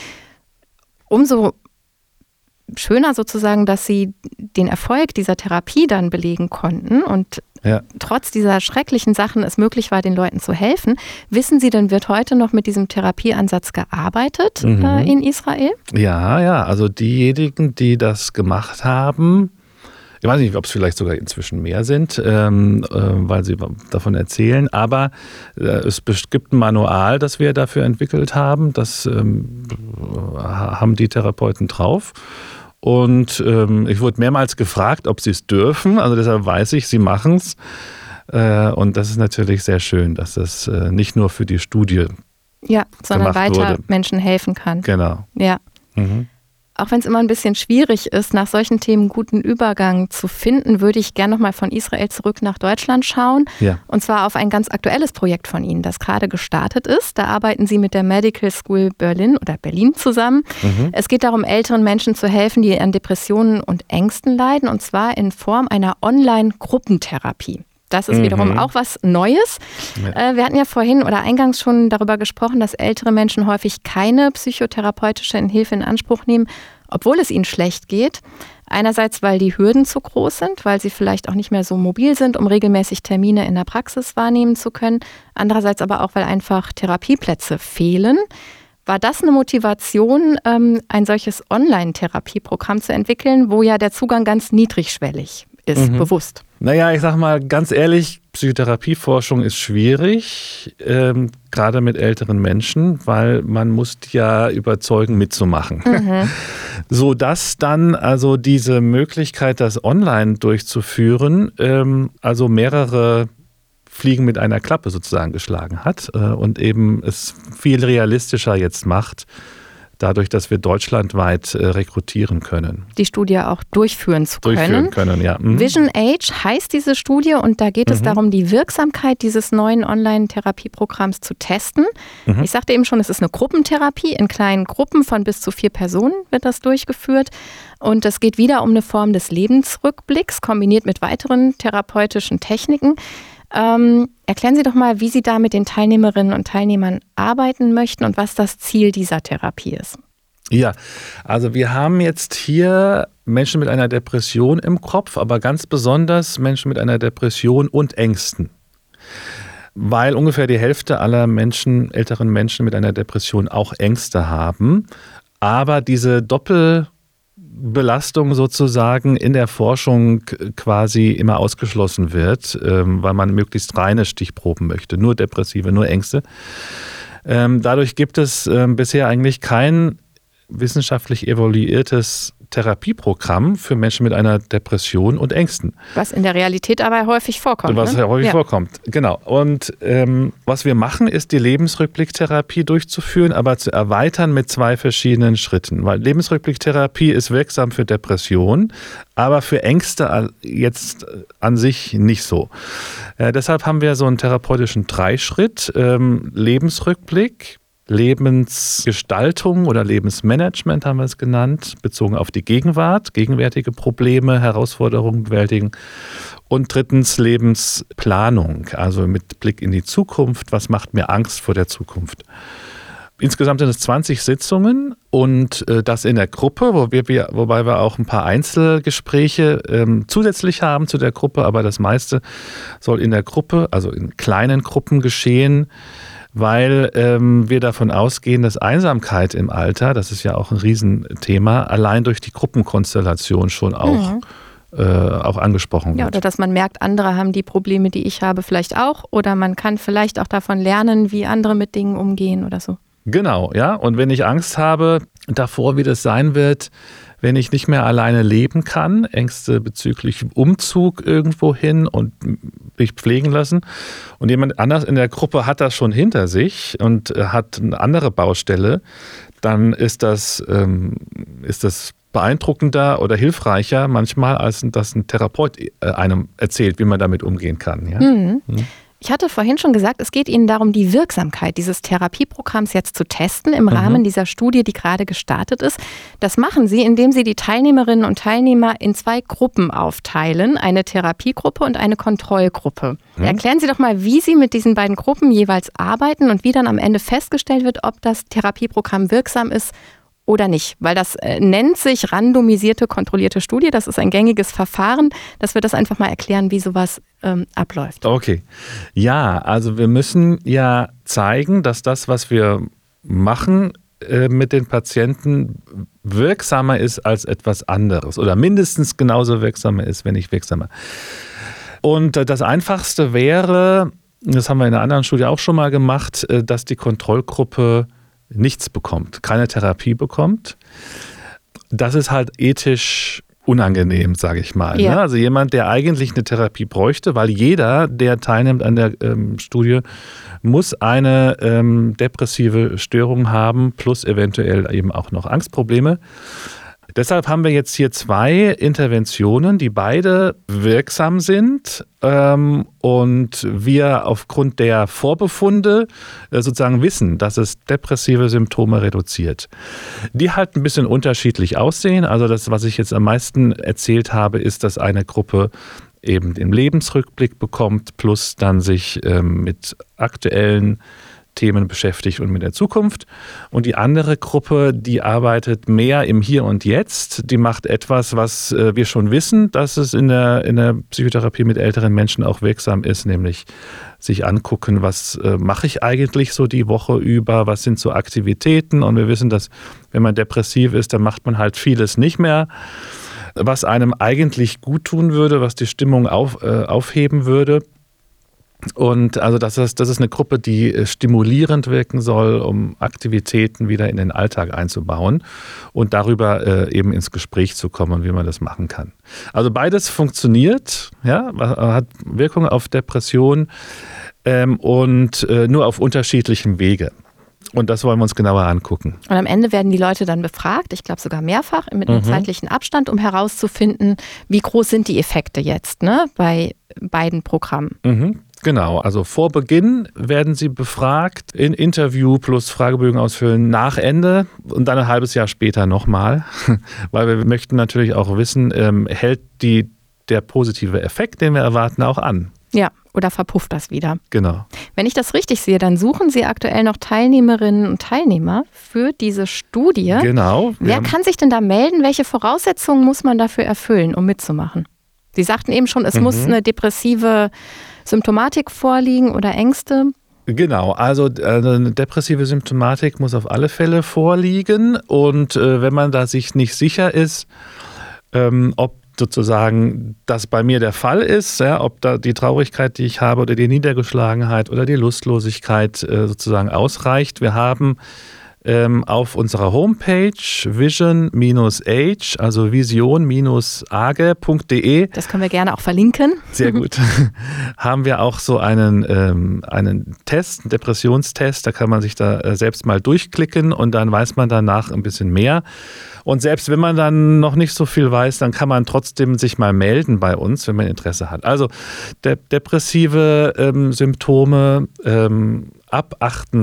Speaker 2: Umso schöner sozusagen, dass Sie den Erfolg dieser Therapie dann belegen konnten und trotz dieser schrecklichen Sachen es möglich war, den Leuten zu helfen. Wissen Sie denn, wird heute noch mit diesem Therapieansatz gearbeitet in Israel?
Speaker 3: Ja, also diejenigen, die das gemacht haben, ich weiß nicht, ob es vielleicht sogar inzwischen mehr sind, weil sie davon erzählen, aber es gibt ein Manual, das wir dafür entwickelt haben, das haben die Therapeuten drauf. Und ich wurde mehrmals gefragt, ob sie es dürfen. Also deshalb weiß ich, sie machen es. Und das ist natürlich sehr schön, dass das nicht nur für die Studie
Speaker 2: sondern weiter
Speaker 3: wurde.
Speaker 2: Menschen helfen kann.
Speaker 3: Genau.
Speaker 2: Ja. Auch wenn es immer ein bisschen schwierig ist, nach solchen Themen einen guten Übergang zu finden, würde ich gerne nochmal von Israel zurück nach Deutschland schauen.
Speaker 3: Ja.
Speaker 2: Und zwar auf ein ganz aktuelles Projekt von Ihnen, das gerade gestartet ist. Da arbeiten Sie mit der Medical School Berlin zusammen. Es geht darum, älteren Menschen zu helfen, die an Depressionen und Ängsten leiden, und zwar in Form einer Online-Gruppentherapie. Das ist wiederum auch was Neues. Ja. Wir hatten ja vorhin oder eingangs schon darüber gesprochen, dass ältere Menschen häufig keine psychotherapeutische Hilfe in Anspruch nehmen, obwohl es ihnen schlecht geht. Einerseits, weil die Hürden zu groß sind, weil sie vielleicht auch nicht mehr so mobil sind, um regelmäßig Termine in der Praxis wahrnehmen zu können. Andererseits aber auch, weil einfach Therapieplätze fehlen. War das eine Motivation, ein solches Online-Therapieprogramm zu entwickeln, wo ja der Zugang ganz niedrigschwellig ist, bewusst?
Speaker 3: Naja, ich sag mal ganz ehrlich, Psychotherapieforschung ist schwierig, gerade mit älteren Menschen, weil man muss die ja überzeugen, mitzumachen. So dass dann also diese Möglichkeit, das online durchzuführen, also mehrere Fliegen mit einer Klappe sozusagen geschlagen hat und eben es viel realistischer jetzt macht, dadurch, dass wir deutschlandweit rekrutieren können.
Speaker 2: Die Studie auch durchführen zu können.
Speaker 3: Durchführen können, ja.
Speaker 2: Vision Age heißt diese Studie und da geht es darum, die Wirksamkeit dieses neuen Online-Therapieprogramms zu testen. Ich sagte eben schon, es ist eine Gruppentherapie. In kleinen Gruppen von bis zu 4 Personen wird das durchgeführt. Und es geht wieder um eine Form des Lebensrückblicks, kombiniert mit weiteren therapeutischen Techniken. Erklären Sie doch mal, wie Sie da mit den Teilnehmerinnen und Teilnehmern arbeiten möchten und was das Ziel dieser Therapie ist.
Speaker 3: Ja, also wir haben jetzt hier Menschen mit einer Depression im Kopf, aber ganz besonders Menschen mit einer Depression und Ängsten. Weil ungefähr die Hälfte aller älteren Menschen mit einer Depression auch Ängste haben. Aber diese Doppelbelastung sozusagen in der Forschung quasi immer ausgeschlossen wird, weil man möglichst reine Stichproben möchte, nur Depressive, nur Ängste. Dadurch gibt es bisher eigentlich kein wissenschaftlich evaluiertes Therapieprogramm für Menschen mit einer Depression und Ängsten.
Speaker 2: Was in der Realität aber häufig vorkommt.
Speaker 3: Was häufig vorkommt, genau. Und was wir machen, ist die Lebensrückblicktherapie durchzuführen, aber zu erweitern mit 2 verschiedenen Schritten. Weil Lebensrückblicktherapie ist wirksam für Depressionen, aber für Ängste jetzt an sich nicht so. Deshalb haben wir so einen therapeutischen 3-Schritt. Lebensrückblick, Lebensgestaltung oder Lebensmanagement haben wir es genannt, bezogen auf die Gegenwart, gegenwärtige Probleme, Herausforderungen bewältigen. Und 3. Lebensplanung, also mit Blick in die Zukunft, was macht mir Angst vor der Zukunft. Insgesamt sind es 20 Sitzungen und das in der Gruppe, wobei wir auch ein paar Einzelgespräche zusätzlich haben zu der Gruppe, aber das meiste soll in der Gruppe, also in kleinen Gruppen geschehen, weil wir davon ausgehen, dass Einsamkeit im Alter, das ist ja auch ein Riesenthema, allein durch die Gruppenkonstellation schon auch angesprochen wird.
Speaker 2: Ja, oder dass man merkt, andere haben die Probleme, die ich habe, vielleicht auch. Oder man kann vielleicht auch davon lernen, wie andere mit Dingen umgehen oder so.
Speaker 3: Genau, ja. Und wenn ich Angst habe davor, wie das sein wird, wenn ich nicht mehr alleine leben kann, Ängste bezüglich Umzug irgendwo hin und mich pflegen lassen und jemand anders in der Gruppe hat das schon hinter sich und hat eine andere Baustelle, dann ist das beeindruckender oder hilfreicher manchmal, als dass ein Therapeut einem erzählt, wie man damit umgehen kann. Ja?
Speaker 2: Ich hatte vorhin schon gesagt, es geht Ihnen darum, die Wirksamkeit dieses Therapieprogramms jetzt zu testen im Rahmen dieser Studie, die gerade gestartet ist. Das machen Sie, indem Sie die Teilnehmerinnen und Teilnehmer in 2 Gruppen aufteilen, eine Therapiegruppe und eine Kontrollgruppe. Erklären Sie doch mal, wie Sie mit diesen beiden Gruppen jeweils arbeiten und wie dann am Ende festgestellt wird, ob das Therapieprogramm wirksam ist oder nicht, weil das nennt sich randomisierte, kontrollierte Studie. Das ist ein gängiges Verfahren, dass wir das einfach mal erklären, wie sowas abläuft.
Speaker 3: Okay. Ja, also wir müssen ja zeigen, dass das, was wir machen mit den Patienten, wirksamer ist als etwas anderes oder mindestens genauso wirksamer ist, wenn nicht wirksamer. Und das Einfachste wäre, das haben wir in einer anderen Studie auch schon mal gemacht, dass die Kontrollgruppe nichts bekommt, keine Therapie bekommt. Das ist halt ethisch unangenehm, sage ich mal.
Speaker 2: Ja.
Speaker 3: Ne? Also jemand, der eigentlich eine Therapie bräuchte, weil jeder, der teilnimmt an der Studie, muss eine depressive Störung haben, plus eventuell eben auch noch Angstprobleme. Deshalb haben wir jetzt hier 2 Interventionen, die beide wirksam sind und wir aufgrund der Vorbefunde sozusagen wissen, dass es depressive Symptome reduziert. Die halt ein bisschen unterschiedlich aussehen. Also das, was ich jetzt am meisten erzählt habe, ist, dass eine Gruppe eben den Lebensrückblick bekommt, plus dann sich mit aktuellen Themen beschäftigt und mit der Zukunft. Und die andere Gruppe, die arbeitet mehr im Hier und Jetzt. Die macht etwas, was wir schon wissen, dass es in der Psychotherapie mit älteren Menschen auch wirksam ist, nämlich sich angucken, was mache ich eigentlich so die Woche über, was sind so Aktivitäten. Und wir wissen, dass wenn man depressiv ist, dann macht man halt vieles nicht mehr, was einem eigentlich gut tun würde, was die Stimmung aufheben würde. Und also das ist eine Gruppe, die stimulierend wirken soll, um Aktivitäten wieder in den Alltag einzubauen und darüber eben ins Gespräch zu kommen, wie man das machen kann. Also beides funktioniert, ja, hat Wirkung auf Depression und nur auf unterschiedlichem Wege. Und das wollen wir uns genauer angucken.
Speaker 2: Und am Ende werden die Leute dann befragt, ich glaube sogar mehrfach, mit einem zeitlichen Abstand, um herauszufinden, wie groß sind die Effekte jetzt, ne, bei beiden Programmen.
Speaker 3: Genau, also vor Beginn werden sie befragt, in Interview plus Fragebögen ausfüllen, nach Ende und dann ein halbes Jahr später nochmal, weil wir möchten natürlich auch wissen, hält der positive Effekt, den wir erwarten, auch an.
Speaker 2: Ja, oder verpufft das wieder.
Speaker 3: Genau.
Speaker 2: Wenn ich das richtig sehe, dann suchen Sie aktuell noch Teilnehmerinnen und Teilnehmer für diese Studie.
Speaker 3: Genau.
Speaker 2: Wer kann sich denn da melden? Welche Voraussetzungen muss man dafür erfüllen, um mitzumachen? Sie sagten eben schon, es muss eine depressive Symptomatik vorliegen oder Ängste.
Speaker 3: Genau, also eine depressive Symptomatik muss auf alle Fälle vorliegen. Und wenn man da sich nicht sicher ist, ob sozusagen das bei mir der Fall ist, ja, ob da die Traurigkeit, die ich habe, oder die Niedergeschlagenheit oder die Lustlosigkeit sozusagen ausreicht. Wir haben auf unserer Homepage vision-age, also vision-age.de.
Speaker 2: Das können wir gerne auch verlinken.
Speaker 3: Sehr gut. Haben wir auch so einen Test, einen Depressionstest, da kann man sich da selbst mal durchklicken und dann weiß man danach ein bisschen mehr. Und selbst wenn man dann noch nicht so viel weiß, dann kann man trotzdem sich mal melden bei uns, wenn man Interesse hat. Also depressive Symptome ab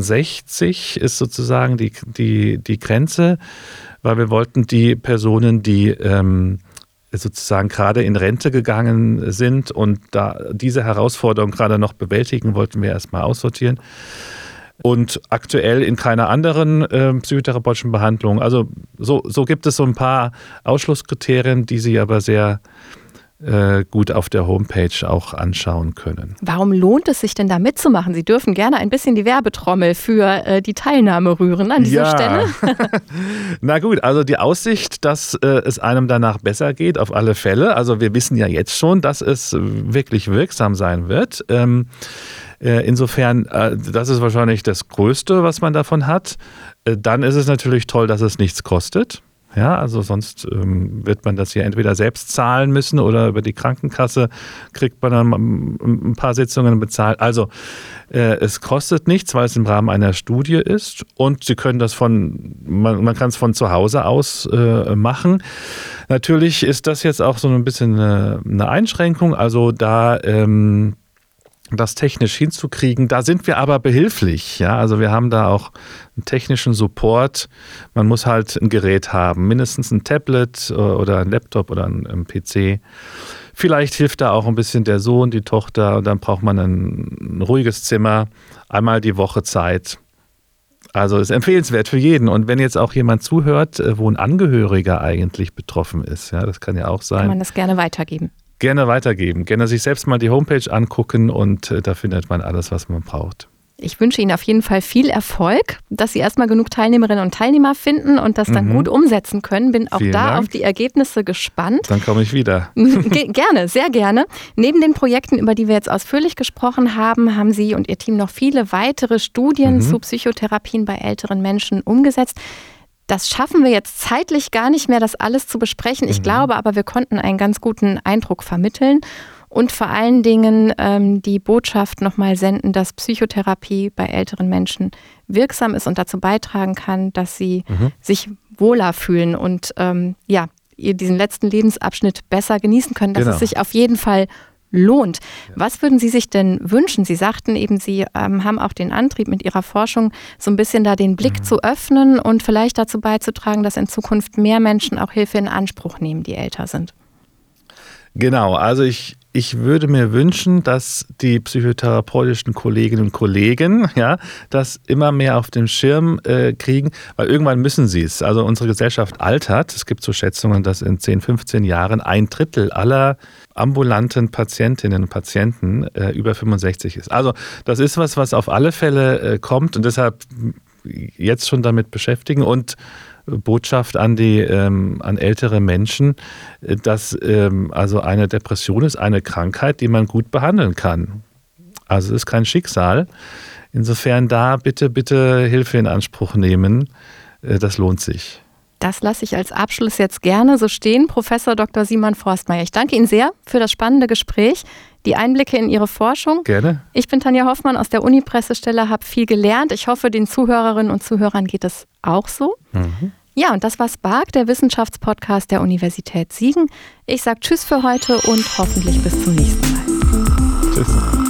Speaker 3: 68 ist sozusagen die Grenze, weil wir wollten die Personen, die sozusagen gerade in Rente gegangen sind und da diese Herausforderung gerade noch bewältigen, wollten wir erstmal aussortieren. Und aktuell in keiner anderen psychotherapeutischen Behandlung. Also so gibt es so ein paar Ausschlusskriterien, die Sie aber sehr gut auf der Homepage auch anschauen können.
Speaker 2: Warum lohnt es sich denn da mitzumachen? Sie dürfen gerne ein bisschen die Werbetrommel für die Teilnahme rühren an dieser Stelle.
Speaker 3: Na gut, also die Aussicht, dass es einem danach besser geht, auf alle Fälle. Also wir wissen ja jetzt schon, dass es wirklich wirksam sein wird. Insofern, das ist wahrscheinlich das Größte, was man davon hat. Dann ist es natürlich toll, dass es nichts kostet. Ja, also sonst wird man das ja entweder selbst zahlen müssen oder über die Krankenkasse kriegt man dann ein paar Sitzungen bezahlt. Also es kostet nichts, weil es im Rahmen einer Studie ist und Sie können das man kann es von zu Hause aus machen. Natürlich ist das jetzt auch so ein bisschen eine Einschränkung, also da das technisch hinzukriegen. Da sind wir aber behilflich. Ja? Also wir haben da auch einen technischen Support. Man muss halt ein Gerät haben, mindestens ein Tablet oder ein Laptop oder ein PC. Vielleicht hilft da auch ein bisschen der Sohn, die Tochter und dann braucht man ein ruhiges Zimmer, einmal die Woche Zeit. Also ist empfehlenswert für jeden. Und wenn jetzt auch jemand zuhört, wo ein Angehöriger eigentlich betroffen ist, ja, das kann ja auch sein.
Speaker 2: Kann man das gerne weitergeben.
Speaker 3: Gerne weitergeben, gerne sich selbst mal die Homepage angucken und da findet man alles, was man braucht.
Speaker 2: Ich wünsche Ihnen auf jeden Fall viel Erfolg, dass Sie erstmal genug Teilnehmerinnen und Teilnehmer finden und das dann gut umsetzen können. Bin auch auf die Ergebnisse gespannt.
Speaker 3: Dann komme ich wieder.
Speaker 2: Gerne, sehr gerne. Neben den Projekten, über die wir jetzt ausführlich gesprochen haben, haben Sie und Ihr Team noch viele weitere Studien zu Psychotherapien bei älteren Menschen umgesetzt. Das schaffen wir jetzt zeitlich gar nicht mehr, das alles zu besprechen. Ich glaube aber, wir konnten einen ganz guten Eindruck vermitteln und vor allen Dingen die Botschaft nochmal senden, dass Psychotherapie bei älteren Menschen wirksam ist und dazu beitragen kann, dass sie sich wohler fühlen und diesen letzten Lebensabschnitt besser genießen können, dass es sich auf jeden Fall lohnt. Was würden Sie sich denn wünschen? Sie sagten eben, Sie haben auch den Antrieb mit Ihrer Forschung so ein bisschen da den Blick zu öffnen und vielleicht dazu beizutragen, dass in Zukunft mehr Menschen auch Hilfe in Anspruch nehmen, die älter sind.
Speaker 3: Genau, also ich ich würde mir wünschen, dass die psychotherapeutischen Kolleginnen und Kollegen das immer mehr auf den Schirm kriegen, weil irgendwann müssen sie es. Also unsere Gesellschaft altert. Es gibt so Schätzungen, dass in 10, 15 Jahren 1/3 aller ambulanten Patientinnen und Patienten über 65 ist. Also das ist was auf alle Fälle kommt und deshalb jetzt schon damit beschäftigen und Botschaft an ältere Menschen, dass also eine Depression ist eine Krankheit, die man gut behandeln kann. Also es ist kein Schicksal. Insofern da bitte Hilfe in Anspruch nehmen. Das lohnt sich.
Speaker 2: Das lasse ich als Abschluss jetzt gerne so stehen. Professor Dr. Simon Forstmeier, ich danke Ihnen sehr für das spannende Gespräch, die Einblicke in Ihre Forschung.
Speaker 3: Gerne.
Speaker 2: Ich bin Tanja Hoffmann aus der Uni-Pressestelle, habe viel gelernt. Ich hoffe, den Zuhörerinnen und Zuhörern geht es auch so. Mhm. Ja, und das war Spark, der Wissenschaftspodcast der Universität Siegen. Ich sage Tschüss für heute und hoffentlich bis zum nächsten Mal.
Speaker 3: Tschüss.